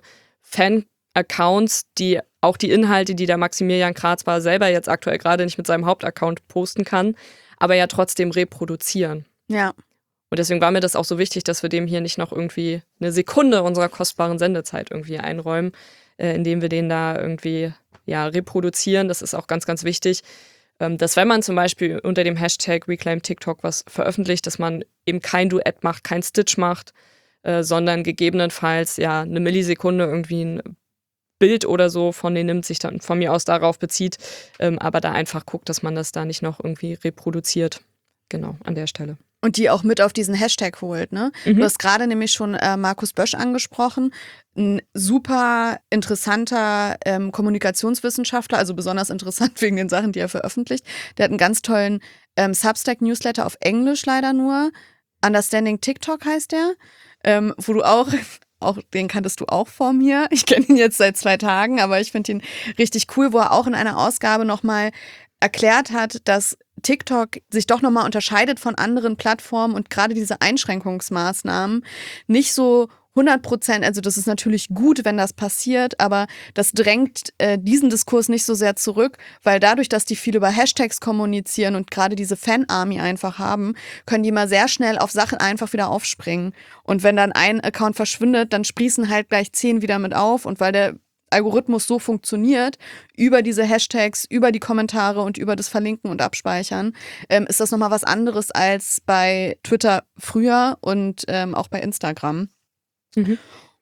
Fan-Accounts, die auch die Inhalte, die der Maximilian Kratzbar selber jetzt aktuell gerade nicht mit seinem Hauptaccount posten kann, aber ja trotzdem reproduzieren. Ja. Und deswegen war mir das auch so wichtig, dass wir dem hier nicht noch irgendwie eine Sekunde unserer kostbaren Sendezeit irgendwie einräumen, äh, indem wir den da irgendwie ja, reproduzieren. Das ist auch ganz, ganz wichtig, ähm, dass wenn man zum Beispiel unter dem Hashtag Reclaim TikTok was veröffentlicht, dass man eben kein Duett macht, kein Stitch macht, äh, sondern gegebenenfalls ja eine Millisekunde irgendwie ein Bild oder so von denen nimmt, sich dann von mir aus darauf bezieht, ähm, aber da einfach guckt, dass man das da nicht noch irgendwie reproduziert. Genau, an der Stelle. Und die auch mit auf diesen Hashtag holt, ne? Mhm. Du hast gerade nämlich schon äh, Markus Bösch angesprochen, ein super interessanter ähm, Kommunikationswissenschaftler, also besonders interessant wegen den Sachen, die er veröffentlicht. Der hat einen ganz tollen ähm, Substack-Newsletter auf Englisch leider nur. Understanding TikTok heißt der, ähm, wo du auch... Auch den kanntest du auch vor mir. Ich kenne ihn jetzt seit zwei Tagen, aber ich finde ihn richtig cool, wo er auch in einer Ausgabe nochmal erklärt hat, dass TikTok sich doch nochmal unterscheidet von anderen Plattformen und gerade diese Einschränkungsmaßnahmen nicht so hundert Prozent, also das ist natürlich gut, wenn das passiert, aber das drängt äh, diesen Diskurs nicht so sehr zurück, weil dadurch, dass die viel über Hashtags kommunizieren und gerade diese Fan-Army einfach haben, können die mal sehr schnell auf Sachen einfach wieder aufspringen. Und wenn dann ein Account verschwindet, dann sprießen halt gleich zehn wieder mit auf und weil der Algorithmus so funktioniert, über diese Hashtags, über die Kommentare und über das Verlinken und Abspeichern, ähm, ist das nochmal was anderes als bei Twitter früher und ähm, auch bei Instagram. Mhm.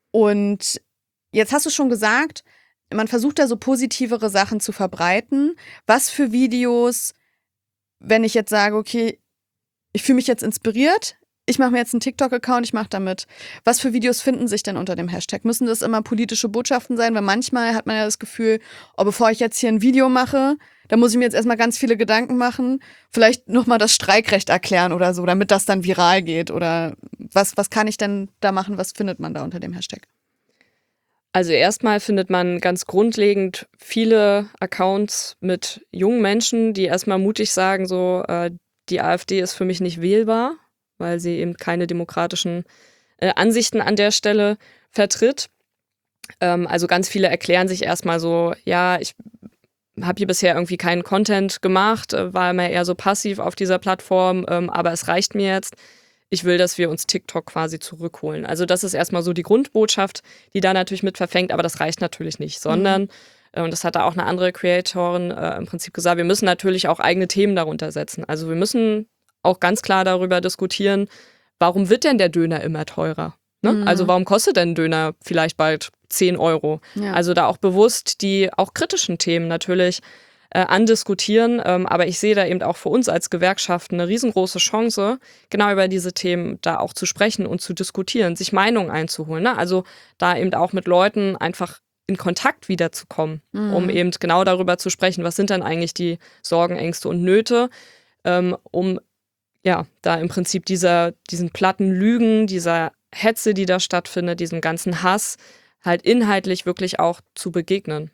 Und jetzt hast du schon gesagt, man versucht da so positivere Sachen zu verbreiten. Was für Videos, wenn ich jetzt sage, okay, ich fühle mich jetzt inspiriert, ich mache mir jetzt einen TikTok-Account, ich mache damit. Was für Videos finden sich denn unter dem Hashtag? Müssen das immer politische Botschaften sein? Weil manchmal hat man ja das Gefühl, oh, bevor ich jetzt hier ein Video mache, da muss ich mir jetzt erstmal ganz viele Gedanken machen, vielleicht nochmal das Streikrecht erklären oder so, damit das dann viral geht. Oder was, was kann ich denn da machen? Was findet man da unter dem Hashtag? Also erstmal findet man ganz grundlegend viele Accounts mit jungen Menschen, die erstmal mutig sagen, so äh, die AfD ist für mich nicht wählbar, weil sie eben keine demokratischen äh, Ansichten an der Stelle vertritt. Ähm, also ganz viele erklären sich erstmal so, ja, ich habe hier bisher irgendwie keinen Content gemacht, äh, war immer eher so passiv auf dieser Plattform, ähm, aber es reicht mir jetzt. Ich will, dass wir uns TikTok quasi zurückholen. Also das ist erstmal so die Grundbotschaft, die da natürlich mit verfängt, aber das reicht natürlich nicht, sondern, mhm. äh, und das hat da auch eine andere Creatorin äh, im Prinzip gesagt, wir müssen natürlich auch eigene Themen darunter setzen. Also wir müssen auch ganz klar darüber diskutieren, warum wird denn der Döner immer teurer? Ne? Mhm. Also warum kostet denn ein Döner vielleicht bald zehn Euro? Ja. Also da auch bewusst die auch kritischen Themen natürlich äh, andiskutieren. Ähm, aber ich sehe da eben auch für uns als Gewerkschaften eine riesengroße Chance, genau über diese Themen da auch zu sprechen und zu diskutieren, sich Meinungen einzuholen. Ne? Also da eben auch mit Leuten einfach in Kontakt wiederzukommen, mhm. um eben genau darüber zu sprechen, was sind denn eigentlich die Sorgen, Ängste und Nöte, ähm, um ja, da im Prinzip dieser, diesen platten Lügen, dieser Hetze, die da stattfindet, diesem ganzen Hass, halt inhaltlich wirklich auch zu begegnen.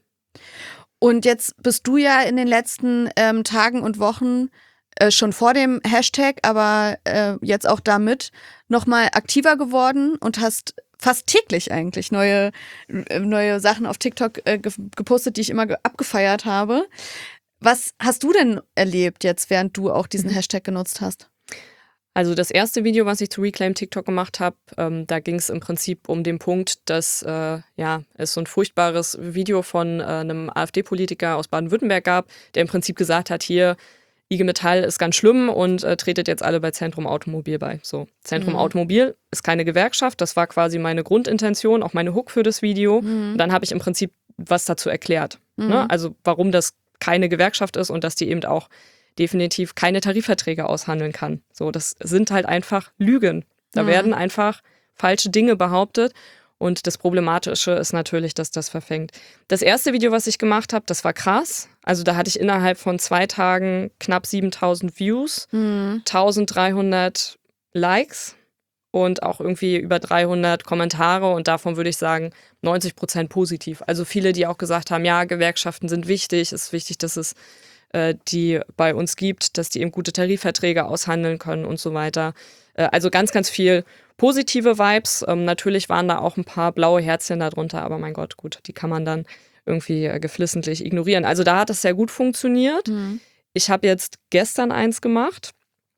Und jetzt bist du ja in den letzten ähm, Tagen und Wochen äh, schon vor dem Hashtag, aber äh, jetzt auch damit nochmal aktiver geworden und hast fast täglich eigentlich neue, äh, neue Sachen auf TikTok äh, gepostet, die ich immer ge- abgefeiert habe. Was hast du denn erlebt jetzt, während du auch diesen Hashtag genutzt hast? Also das erste Video, was ich zu Reclaim TikTok gemacht habe, ähm, da ging es im Prinzip um den Punkt, dass äh, ja, es so ein furchtbares Video von äh, einem AfD-Politiker aus Baden-Württemberg gab, der im Prinzip gesagt hat, hier, I G Metall ist ganz schlimm und äh, tretet jetzt alle bei Zentrum Automobil bei. So, Zentrum Mhm. Automobil ist keine Gewerkschaft, das war quasi meine Grundintention, auch meine Hook für das Video. Mhm. Und dann habe ich im Prinzip was dazu erklärt. Mhm. Ne? Also warum das keine Gewerkschaft ist und dass die eben auch definitiv keine Tarifverträge aushandeln kann. So, das sind halt einfach Lügen. Da Mhm. werden einfach falsche Dinge behauptet. Und das Problematische ist natürlich, dass das verfängt. Das erste Video, was ich gemacht habe, das war krass. Also da hatte ich innerhalb von zwei Tagen knapp siebentausend Views, Mhm. eintausenddreihundert Likes und auch irgendwie über dreihundert Kommentare. Und davon würde ich sagen, neunzig Prozent positiv. Also viele, die auch gesagt haben, ja, Gewerkschaften sind wichtig. Es ist wichtig, dass es äh, die bei uns gibt, dass die eben gute Tarifverträge aushandeln können und so weiter. Äh, also ganz, ganz viel positive Vibes. Ähm, natürlich waren da auch ein paar blaue Herzchen darunter, aber mein Gott, gut, die kann man dann irgendwie äh, geflissentlich ignorieren. Also da hat es sehr gut funktioniert. Mhm. Ich habe jetzt gestern eins gemacht,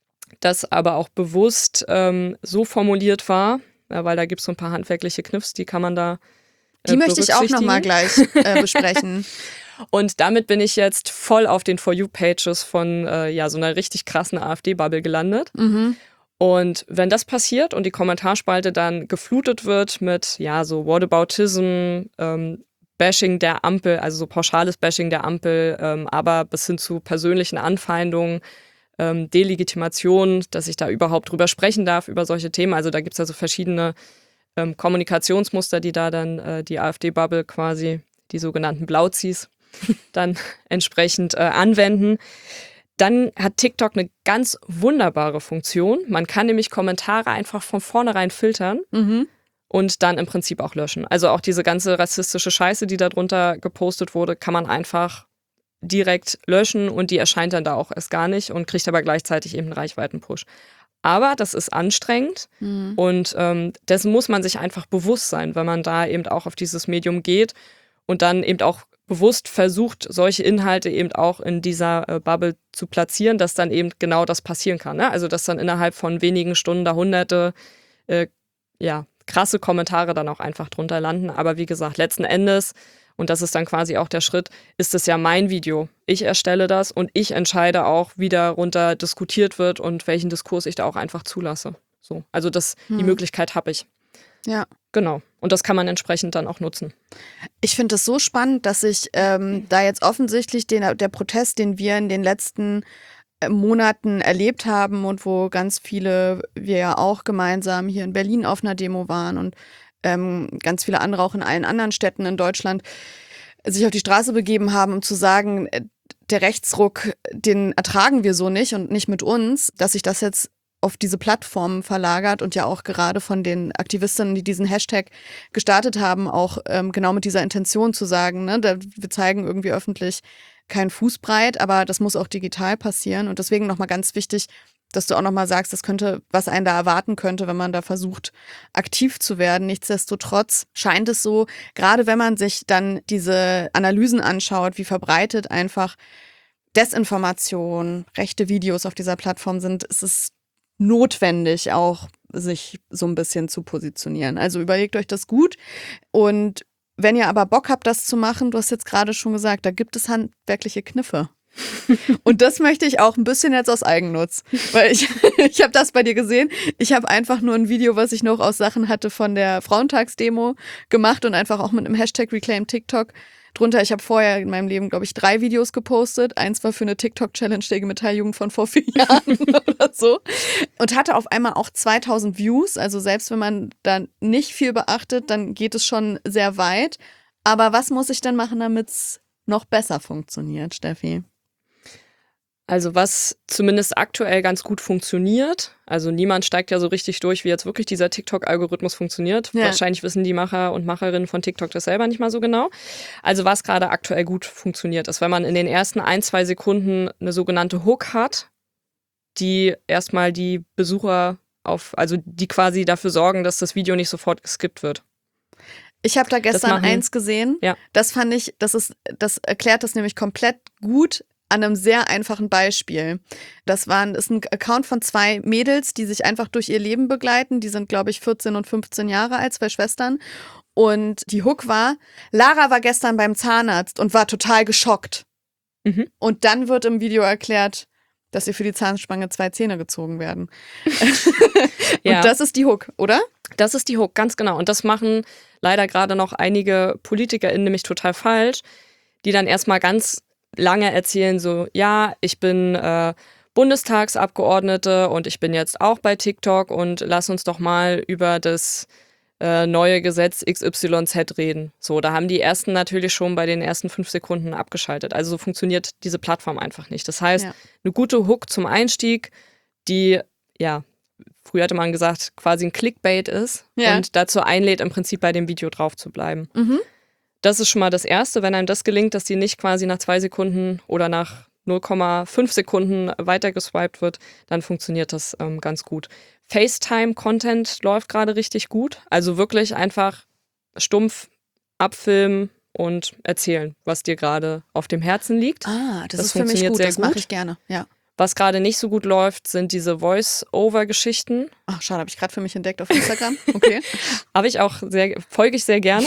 das aber auch bewusst ähm, so formuliert war, äh, weil da gibt es so ein paar handwerkliche Kniffs, die kann man da äh, Die möchte ich auch nochmal berücksichtigen. gleich äh, besprechen. Und damit bin ich jetzt voll auf den For You-Pages von äh, ja, so einer richtig krassen AfD-Bubble gelandet. Mhm. Und wenn das passiert und die Kommentarspalte dann geflutet wird mit, ja, so Whataboutism, ähm, Bashing der Ampel, also so pauschales Bashing der Ampel, ähm, aber bis hin zu persönlichen Anfeindungen, ähm, Delegitimation, dass ich da überhaupt drüber sprechen darf, über solche Themen. Also da gibt es also verschiedene ähm, Kommunikationsmuster, die da dann äh, die AfD-Bubble quasi, die sogenannten Blauzis, dann entsprechend äh, anwenden. Dann hat TikTok eine ganz wunderbare Funktion. Man kann nämlich Kommentare einfach von vornherein filtern Mhm. und dann im Prinzip auch löschen. Also auch diese ganze rassistische Scheiße, die da drunter gepostet wurde, kann man einfach direkt löschen und die erscheint dann da auch erst gar nicht und kriegt aber gleichzeitig eben einen Reichweiten-Push. Aber das ist anstrengend Mhm. und ähm, dessen muss man sich einfach bewusst sein, wenn man da eben auch auf dieses Medium geht und dann eben auch bewusst versucht, solche Inhalte eben auch in dieser äh, Bubble zu platzieren, dass dann eben genau das passieren kann. Ne? Also dass dann innerhalb von wenigen Stunden da hunderte äh, ja, krasse Kommentare dann auch einfach drunter landen. Aber wie gesagt, letzten Endes, und das ist dann quasi auch der Schritt, ist es ja mein Video. Ich erstelle das und ich entscheide auch, wie darunter diskutiert wird und welchen Diskurs ich da auch einfach zulasse. So, also das, die Hm. Möglichkeit habe ich. Ja. Genau. Und das kann man entsprechend dann auch nutzen. Ich finde es so spannend, dass sich ähm, da jetzt offensichtlich den, der Protest, den wir in den letzten äh, Monaten erlebt haben und wo ganz viele, wir ja auch gemeinsam hier in Berlin auf einer Demo waren und ähm, ganz viele andere auch in allen anderen Städten in Deutschland sich auf die Straße begeben haben, um zu sagen, äh, der Rechtsruck, den ertragen wir so nicht und nicht mit uns, dass sich das jetzt auf diese Plattformen verlagert und ja auch gerade von den Aktivistinnen, die diesen Hashtag gestartet haben, auch ähm, genau mit dieser Intention zu sagen, ne, da, wir zeigen irgendwie öffentlich kein Fußbreit, aber das muss auch digital passieren und deswegen nochmal ganz wichtig, dass du auch nochmal sagst, das könnte, was einen da erwarten könnte, wenn man da versucht, aktiv zu werden. Nichtsdestotrotz scheint es so, gerade wenn man sich dann diese Analysen anschaut, wie verbreitet einfach Desinformation, rechte Videos auf dieser Plattform sind, ist es notwendig, auch sich so ein bisschen zu positionieren. Also überlegt euch das gut. Und wenn ihr aber Bock habt, das zu machen, du hast jetzt gerade schon gesagt, da gibt es handwerkliche Kniffe. Und das möchte ich auch ein bisschen jetzt aus Eigennutz, weil ich, ich habe das bei dir gesehen. Ich habe einfach nur ein Video, was ich noch aus Sachen hatte von der Frauentagsdemo gemacht und einfach auch mit einem Hashtag Reclaim TikTok drunter. Ich habe vorher in meinem Leben, glaube ich, drei Videos gepostet. Eins war für eine TikTok-Challenge der I G Metall-Jugend von vor vier Jahren oder so. Und hatte auf einmal auch zweitausend Views. Also selbst wenn man da nicht viel beachtet, dann geht es schon sehr weit. Aber was muss ich denn machen, damit es noch besser funktioniert, Steffi? Also was zumindest aktuell ganz gut funktioniert, also niemand steigt ja so richtig durch, wie jetzt wirklich dieser TikTok-Algorithmus funktioniert. Ja. Wahrscheinlich wissen die Macher und Macherinnen von TikTok das selber nicht mal so genau. Also was gerade aktuell gut funktioniert, ist, wenn man in den ersten ein, zwei Sekunden eine sogenannte Hook hat, die erstmal die Besucher auf, also die quasi dafür sorgen, dass das Video nicht sofort geskippt wird. Ich habe da gestern machen- eins gesehen. Ja. Das fand ich, das ist, das erklärt das nämlich komplett gut. an einem sehr einfachen Beispiel. Das waren, ist ein Account von zwei Mädels, die sich einfach durch ihr Leben begleiten. Die sind, glaube ich, vierzehn und fünfzehn Jahre alt, zwei Schwestern. Und die Hook war, Lara war gestern beim Zahnarzt und war total geschockt. Mhm. Und dann wird im Video erklärt, dass ihr für die Zahnspange zwei Zähne gezogen werden. Ja. Und das ist die Hook, oder? Das ist die Hook, ganz genau. Und das machen leider gerade noch einige PolitikerInnen nämlich total falsch, die dann erstmal ganz lange erzählen, so, ja, ich bin äh, Bundestagsabgeordnete und ich bin jetzt auch bei TikTok und lass uns doch mal über das äh, neue Gesetz X Y Z reden. So, da haben die ersten natürlich schon bei den ersten fünf Sekunden abgeschaltet. Also so funktioniert diese Plattform einfach nicht. Das heißt, Ja. eine gute Hook zum Einstieg, die, ja, früher hatte man gesagt, quasi ein Clickbait ist Ja. und dazu einlädt, im Prinzip bei dem Video drauf zu bleiben. Mhm. Das ist schon mal das Erste, wenn einem das gelingt, dass die nicht quasi nach zwei Sekunden oder nach null Komma fünf Sekunden weitergeswiped wird, dann funktioniert das ähm, ganz gut. FaceTime-Content läuft gerade richtig gut. Also wirklich einfach stumpf abfilmen und erzählen, was dir gerade auf dem Herzen liegt. Ah, das, Das ist für mich funktioniert gut, sehr das mache gut. ich gerne. Ja. Was gerade nicht so gut läuft, sind diese Voice-Over-Geschichten. Ach, schade, habe ich gerade für mich entdeckt auf Instagram. Okay. Habe ich auch sehr, folge ich sehr gerne.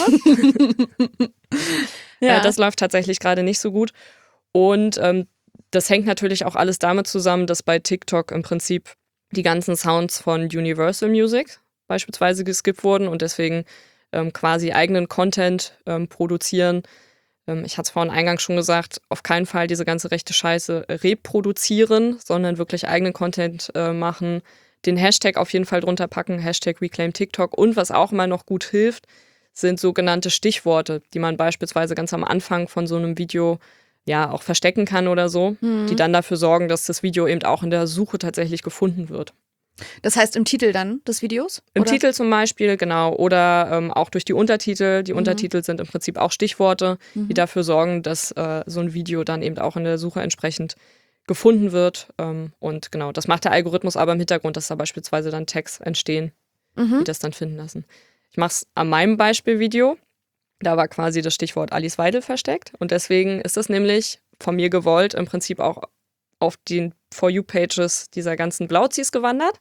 Ja. Äh, das läuft tatsächlich gerade nicht so gut. Und ähm, das hängt natürlich auch alles damit zusammen, dass bei TikTok im Prinzip die ganzen Sounds von Universal Music beispielsweise geskippt wurden und deswegen ähm, quasi eigenen Content ähm, produzieren. Ähm, ich hatte es vorhin eingangs schon gesagt, auf keinen Fall diese ganze rechte Scheiße reproduzieren, sondern wirklich eigenen Content äh, machen. Den Hashtag auf jeden Fall drunter packen, Hashtag Reclaim TikTok. Und was auch immer noch gut hilft, sind sogenannte Stichworte, die man beispielsweise ganz am Anfang von so einem Video ja auch verstecken kann oder so, Mhm. die dann dafür sorgen, dass das Video eben auch in der Suche tatsächlich gefunden wird. Das heißt im Titel dann des Videos? Im oder? Titel zum Beispiel, genau, oder ähm, auch durch die Untertitel. Die Mhm. Untertitel sind im Prinzip auch Stichworte, Mhm. die dafür sorgen, dass äh, so ein Video dann eben auch in der Suche entsprechend gefunden wird. Ähm, und genau, das macht der Algorithmus aber im Hintergrund, dass da beispielsweise dann Tags entstehen, Mhm. die das dann finden lassen. Ich mache es an meinem Beispielvideo. Da war quasi das Stichwort Alice Weidel versteckt. Und deswegen ist es nämlich von mir gewollt, im Prinzip auch auf den For You-Pages dieser ganzen Blauzis gewandert.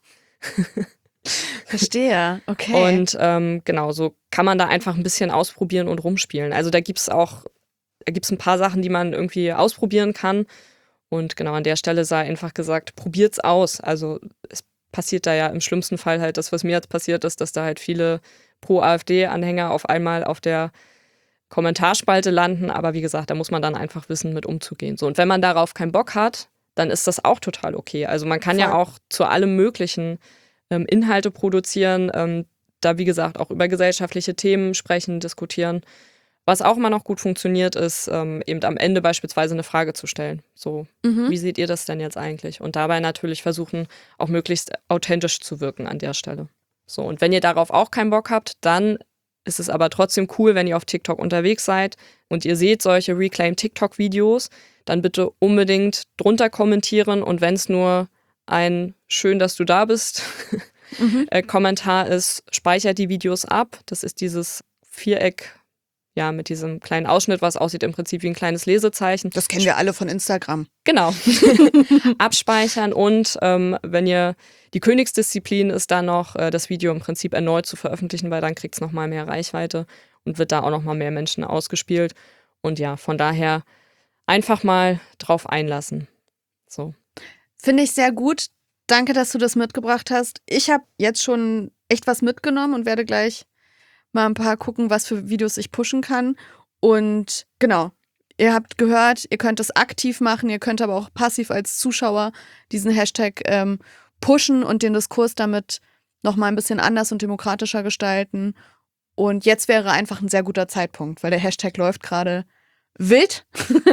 Verstehe, okay. Und ähm, genau, so kann man da einfach ein bisschen ausprobieren und rumspielen. Also da gibt es auch, da gibt es ein paar Sachen, die man irgendwie ausprobieren kann. Und genau an der Stelle sei einfach gesagt, probiert's aus. Also es passiert da ja im schlimmsten Fall halt das, was mir jetzt passiert ist, dass da halt viele Pro-AfD-Anhänger auf einmal auf der Kommentarspalte landen. Aber wie gesagt, da muss man dann einfach wissen, mit umzugehen. So, und wenn man darauf keinen Bock hat, dann ist das auch total okay. Also man kann ja Voll. auch zu allem möglichen ähm, Inhalte produzieren, ähm, da wie gesagt auch über gesellschaftliche Themen sprechen, diskutieren. Was auch immer noch gut funktioniert, ist ähm, eben am Ende beispielsweise eine Frage zu stellen. So, Mhm. wie seht ihr das denn jetzt eigentlich? Und dabei natürlich versuchen, auch möglichst authentisch zu wirken an der Stelle. So, und wenn ihr darauf auch keinen Bock habt, dann ist es aber trotzdem cool, wenn ihr auf TikTok unterwegs seid und ihr seht solche Reclaim TikTok-Videos, dann bitte unbedingt drunter kommentieren und wenn es nur ein schön, dass du da bist Mhm. äh, Kommentar ist, speichert die Videos ab. Das ist dieses Viereck, ja, mit diesem kleinen Ausschnitt, was aussieht im Prinzip wie ein kleines Lesezeichen. Das kennen wir alle von Instagram. Genau. Abspeichern und ähm, wenn ihr, die Königsdisziplin ist dann noch, äh, das Video im Prinzip erneut zu veröffentlichen, weil dann kriegt es nochmal mehr Reichweite und wird da auch nochmal mehr Menschen ausgespielt. Und ja, von daher einfach mal drauf einlassen. So. Finde ich sehr gut. Danke, dass du das mitgebracht hast. Ich habe jetzt schon echt was mitgenommen und werde gleich mal ein paar gucken, was für Videos ich pushen kann. Und genau, ihr habt gehört, ihr könnt es aktiv machen, ihr könnt aber auch passiv als Zuschauer diesen Hashtag ähm, pushen und den Diskurs damit nochmal ein bisschen anders und demokratischer gestalten. Und jetzt wäre einfach ein sehr guter Zeitpunkt, weil der Hashtag läuft gerade wild.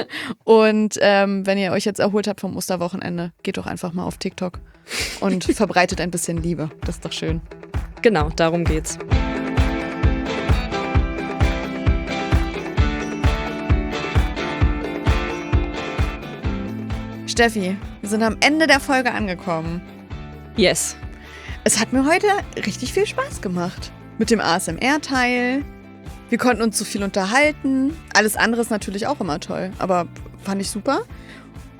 Und ähm, wenn ihr euch jetzt erholt habt vom Osterwochenende, geht doch einfach mal auf TikTok und verbreitet ein bisschen Liebe. Das ist doch schön. Genau, darum geht's. Steffi, wir sind am Ende der Folge angekommen. Yes. Es hat mir heute richtig viel Spaß gemacht. Mit dem A S M R-Teil. Wir konnten uns so viel unterhalten. Alles andere ist natürlich auch immer toll, aber fand ich super.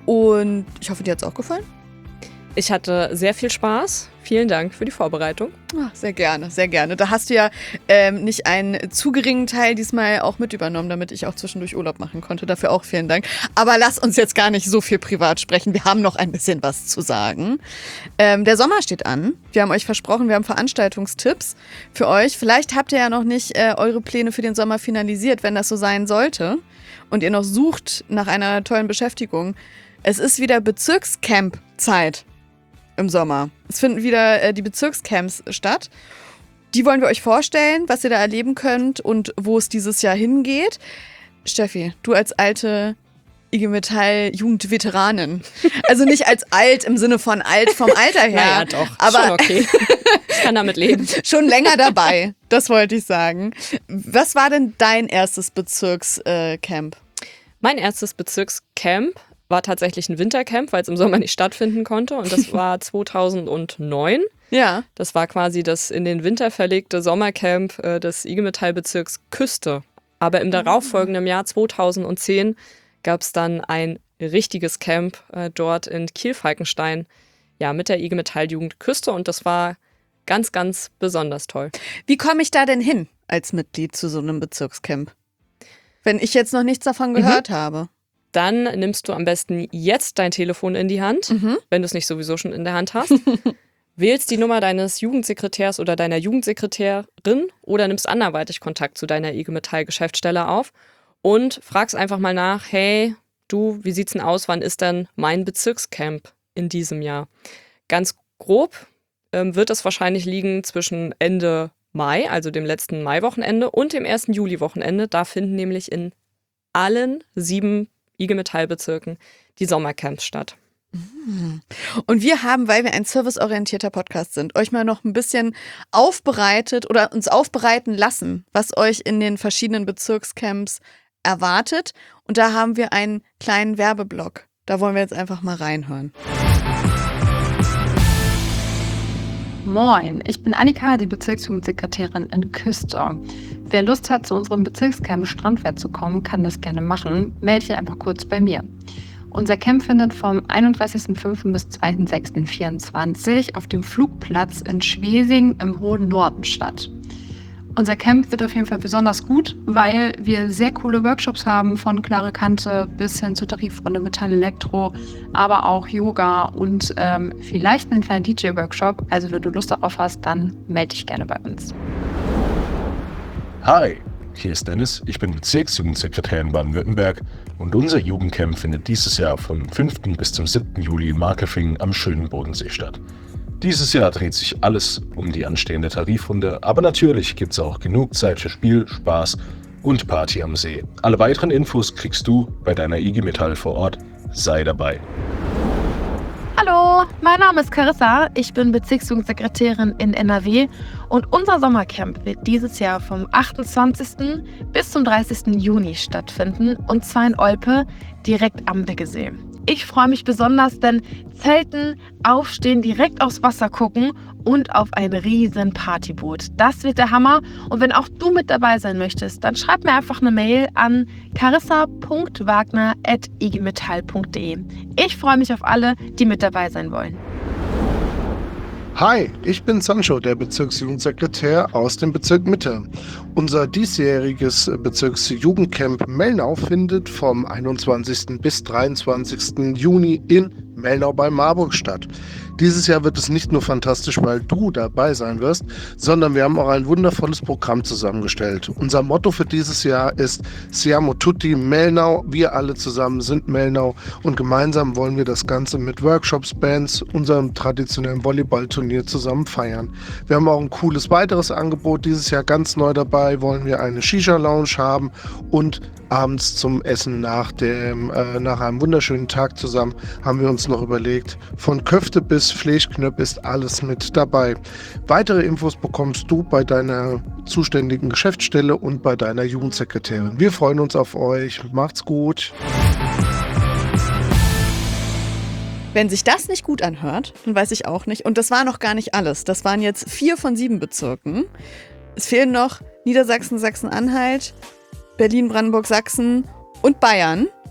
Und ich hoffe, dir hat es auch gefallen. Ich hatte sehr viel Spaß. Vielen Dank für die Vorbereitung. Ach, sehr gerne, sehr gerne. Da hast du ja ähm, nicht einen zu geringen Teil diesmal auch mit übernommen, damit ich auch zwischendurch Urlaub machen konnte. Dafür auch vielen Dank. Aber lass uns jetzt gar nicht so viel privat sprechen. Wir haben noch ein bisschen was zu sagen. Ähm, der Sommer steht an. Wir haben euch versprochen, wir haben Veranstaltungstipps für euch. Vielleicht habt ihr ja noch nicht äh, eure Pläne für den Sommer finalisiert, wenn das so sein sollte und ihr noch sucht nach einer tollen Beschäftigung. Es ist wieder Bezirkscamp-Zeit. Im Sommer. Es finden wieder äh, die Bezirkscamps statt. Die wollen wir euch vorstellen, was ihr da erleben könnt und wo es dieses Jahr hingeht. Steffi, du als alte I G Metall-Jugendveteranin. Also nicht als alt im Sinne von alt vom Alter her. Naja, doch. Aber schon okay. Ich kann damit leben. Schon länger dabei, das wollte ich sagen. Was war denn dein erstes Bezirkscamp? Mein erstes Bezirkscamp war tatsächlich ein Wintercamp, weil es im Sommer nicht stattfinden konnte. Und das war zweitausendneun. Ja. Das war quasi das in den Winter verlegte Sommercamp äh, des I G Metall-Bezirks Küste. Aber im darauffolgenden Jahr zweitausendzehn gab es dann ein richtiges Camp äh, dort in Kiel-Falkenstein, ja, mit der I G Metall-Jugend Küste. Und das war ganz, ganz besonders toll. Wie komme ich da denn hin als Mitglied zu so einem Bezirkscamp? Wenn ich jetzt noch nichts davon gehört mhm. habe. Dann nimmst du am besten jetzt dein Telefon in die Hand, mhm. wenn du es nicht sowieso schon in der Hand hast. Wählst die Nummer deines Jugendsekretärs oder deiner Jugendsekretärin oder nimmst anderweitig Kontakt zu deiner I G Metall-Geschäftsstelle auf und fragst einfach mal nach, hey, du, wie sieht's denn aus, wann ist denn mein Bezirkscamp in diesem Jahr? Ganz grob ähm, wird es wahrscheinlich liegen zwischen Ende Mai, also dem letzten Maiwochenende, und dem ersten Juliwochenende. Da finden nämlich in allen sieben I G Metall-Bezirken die Sommercamps statt. Und wir haben, weil wir ein serviceorientierter Podcast sind, euch mal noch ein bisschen aufbereitet oder uns aufbereiten lassen, was euch in den verschiedenen Bezirkscamps erwartet. Und da haben wir einen kleinen Werbeblock. Da wollen wir jetzt einfach mal reinhören. Moin, ich bin Annika, die Bezirksjugendsekretärin in Küste. Wer Lust hat, zu unserem Bezirkscamp Strandwehr zu kommen, kann das gerne machen. Melde dich einfach kurz bei mir. Unser Camp findet vom einunddreißigsten fünften bis zweiten sechsten vierundzwanzig auf dem Flugplatz in Schwesing im hohen Norden statt. Unser Camp wird auf jeden Fall besonders gut, weil wir sehr coole Workshops haben, von klare Kante bis hin zu Tarifrunde Metall Elektro, aber auch Yoga und ähm, vielleicht einen kleinen D J-Workshop. Also wenn du Lust darauf hast, dann melde dich gerne bei uns. Hi, hier ist Dennis, ich bin Bezirksjugendsekretär in Baden-Württemberg und unser Jugendcamp findet dieses Jahr vom fünften bis zum siebten Juli in Markefingen am schönen Bodensee statt. Dieses Jahr dreht sich alles um die anstehende Tarifrunde, aber natürlich gibt es auch genug Zeit für Spiel, Spaß und Party am See. Alle weiteren Infos kriegst du bei deiner I G Metall vor Ort. Sei dabei. Hallo, mein Name ist Carissa, ich bin Bezirksjugendsekretärin in N R W und unser Sommercamp wird dieses Jahr vom achtundzwanzigsten bis zum dreißigsten Juni stattfinden und zwar in Olpe, direkt am Weggesee. Ich freue mich besonders, denn Zelten, aufstehen, direkt aufs Wasser gucken und auf ein riesen Partyboot. Das wird der Hammer. Und wenn auch du mit dabei sein möchtest, dann schreib mir einfach eine Mail an carissa punkt wagner at i g metall punkt de. Ich freue mich auf alle, die mit dabei sein wollen. Hi, ich bin Sancho, der Bezirksjugendsekretär aus dem Bezirk Mitte. Unser diesjähriges Bezirksjugendcamp Mellnau findet vom einundzwanzigsten bis dreiundzwanzigsten Juni in Mellnau bei Marburg statt. Dieses Jahr wird es nicht nur fantastisch, weil du dabei sein wirst, sondern wir haben auch ein wundervolles Programm zusammengestellt. Unser Motto für dieses Jahr ist Siamo Tutti Mellnau. Wir alle zusammen sind Mellnau und gemeinsam wollen wir das Ganze mit Workshops, Bands, unserem traditionellen Volleyballturnier zusammen feiern. Wir haben auch ein cooles weiteres Angebot. Dieses Jahr ganz neu dabei wollen wir eine Shisha-Lounge haben und abends zum Essen nach, dem, äh, nach einem wunderschönen Tag zusammen haben wir uns noch überlegt, von Köfte bis Fleischknöpf ist alles mit dabei. Weitere Infos bekommst du bei deiner zuständigen Geschäftsstelle und bei deiner Jugendsekretärin. Wir freuen uns auf euch. Macht's gut. Wenn sich das nicht gut anhört, dann weiß ich auch nicht. Und das war noch gar nicht alles. Das waren jetzt vier von sieben Bezirken. Es fehlen noch Niedersachsen, Sachsen-Anhalt, Berlin, Brandenburg, Sachsen und Bayern.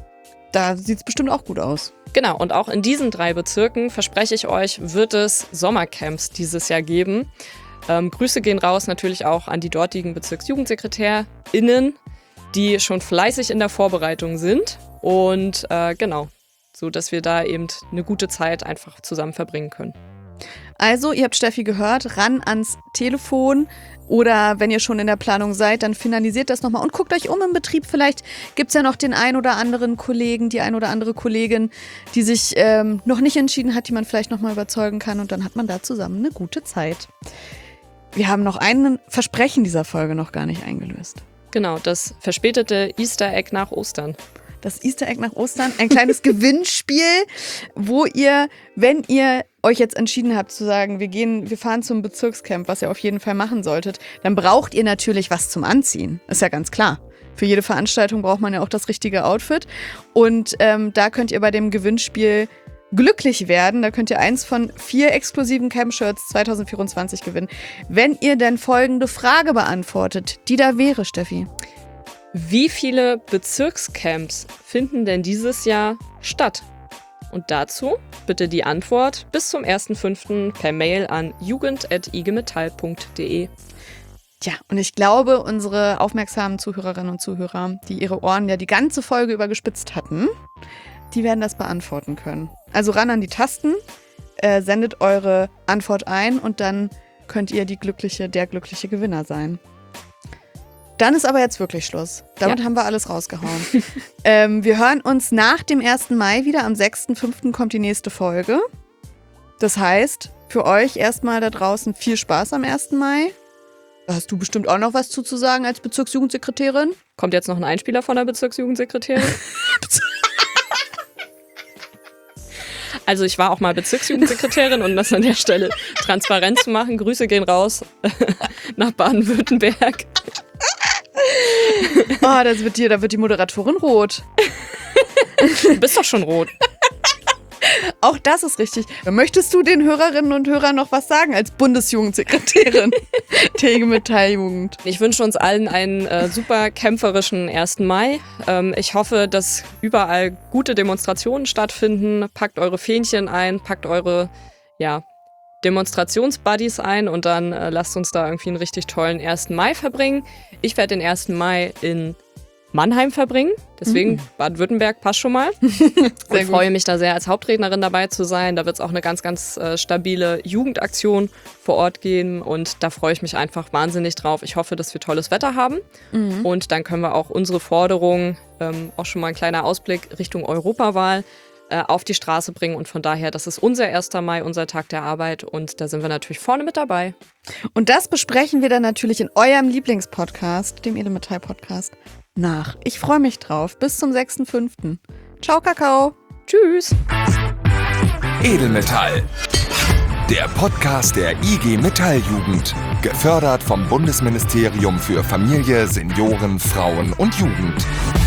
da sieht es bestimmt auch gut aus. Genau, und auch in diesen drei Bezirken, verspreche ich euch, wird es Sommercamps dieses Jahr geben. Ähm, Grüße gehen raus natürlich auch an die dortigen BezirksjugendsekretärInnen, die schon fleißig in der Vorbereitung sind. Und äh, genau, so dass wir da eben eine gute Zeit einfach zusammen verbringen können. Also, ihr habt Steffi gehört, ran ans Telefon oder wenn ihr schon in der Planung seid, dann finalisiert das nochmal und guckt euch um im Betrieb. Vielleicht gibt es ja noch den ein oder anderen Kollegen, die ein oder andere Kollegin, die sich ähm, noch nicht entschieden hat, die man vielleicht nochmal überzeugen kann und dann hat man da zusammen eine gute Zeit. Wir haben noch ein Versprechen dieser Folge noch gar nicht eingelöst. Genau, das verspätete Easter Egg nach Ostern. Das Easter Egg nach Ostern, ein kleines Gewinnspiel, wo ihr, wenn ihr euch jetzt entschieden habt zu sagen, wir gehen, wir fahren zum Bezirkscamp, was ihr auf jeden Fall machen solltet, dann braucht ihr natürlich was zum Anziehen. Ist ja ganz klar. Für jede Veranstaltung braucht man ja auch das richtige Outfit. Und ähm, da könnt ihr bei dem Gewinnspiel glücklich werden. Da könnt ihr eins von vier exklusiven Camp-Shirts zwanzig vierundzwanzig gewinnen. Wenn ihr denn folgende Frage beantwortet, die da wäre, Steffi. Wie viele Bezirkscamps finden denn dieses Jahr statt? Und dazu bitte die Antwort bis zum ersten fünften per Mail an jugend at i g metall punkt d e. Ja, und ich glaube, unsere aufmerksamen Zuhörerinnen und Zuhörer, die ihre Ohren ja die ganze Folge über gespitzt hatten, die werden das beantworten können. Also ran an die Tasten, äh, sendet eure Antwort ein und dann könnt ihr die glückliche, der glückliche Gewinner sein. Dann ist aber jetzt wirklich Schluss. Damit ja. haben wir alles rausgehauen. ähm, wir hören uns nach dem ersten Mai wieder. Am sechsten fünften kommt die nächste Folge. Das heißt, für euch erstmal da draußen viel Spaß am ersten Mai. Da hast du bestimmt auch noch was zuzusagen als Bezirksjugendsekretärin. Kommt jetzt noch ein Einspieler von der Bezirksjugendsekretärin? Also ich war auch mal Bezirksjugendsekretärin, um das an der Stelle transparent zu machen. Grüße gehen raus nach Baden-Württemberg. Oh, das wird dir, da wird die Moderatorin rot. Du bist doch schon rot. Auch das ist richtig. Möchtest du den Hörerinnen und Hörern noch was sagen als Bundesjugendsekretärin der I G Metall-Jugend? Ich wünsche uns allen einen äh, super kämpferischen ersten Mai. Ähm, ich hoffe, dass überall gute Demonstrationen stattfinden. Packt eure Fähnchen ein, packt eure ja, Demonstrationsbuddies ein und dann äh, lasst uns da irgendwie einen richtig tollen ersten Mai verbringen. Ich werde den ersten Mai in Mannheim verbringen, deswegen mhm. Baden-Württemberg passt schon mal. Und freue mich da sehr, als Hauptrednerin dabei zu sein. Da wird es auch eine ganz, ganz äh, stabile Jugendaktion vor Ort geben und da freue ich mich einfach wahnsinnig drauf. Ich hoffe, dass wir tolles Wetter haben mhm. und dann können wir auch unsere Forderungen, ähm, auch schon mal ein kleiner Ausblick Richtung Europawahl, äh, auf die Straße bringen und von daher, das ist unser erster Mai, unser Tag der Arbeit und da sind wir natürlich vorne mit dabei. Und das besprechen wir dann natürlich in eurem Lieblingspodcast, dem Edelmetall-Podcast, nach. Ich freue mich drauf. Bis zum sechsten fünften Ciao, Kakao. Tschüss. Edelmetall. Der Podcast der I G Metall-Jugend. Gefördert vom Bundesministerium für Familie, Senioren, Frauen und Jugend.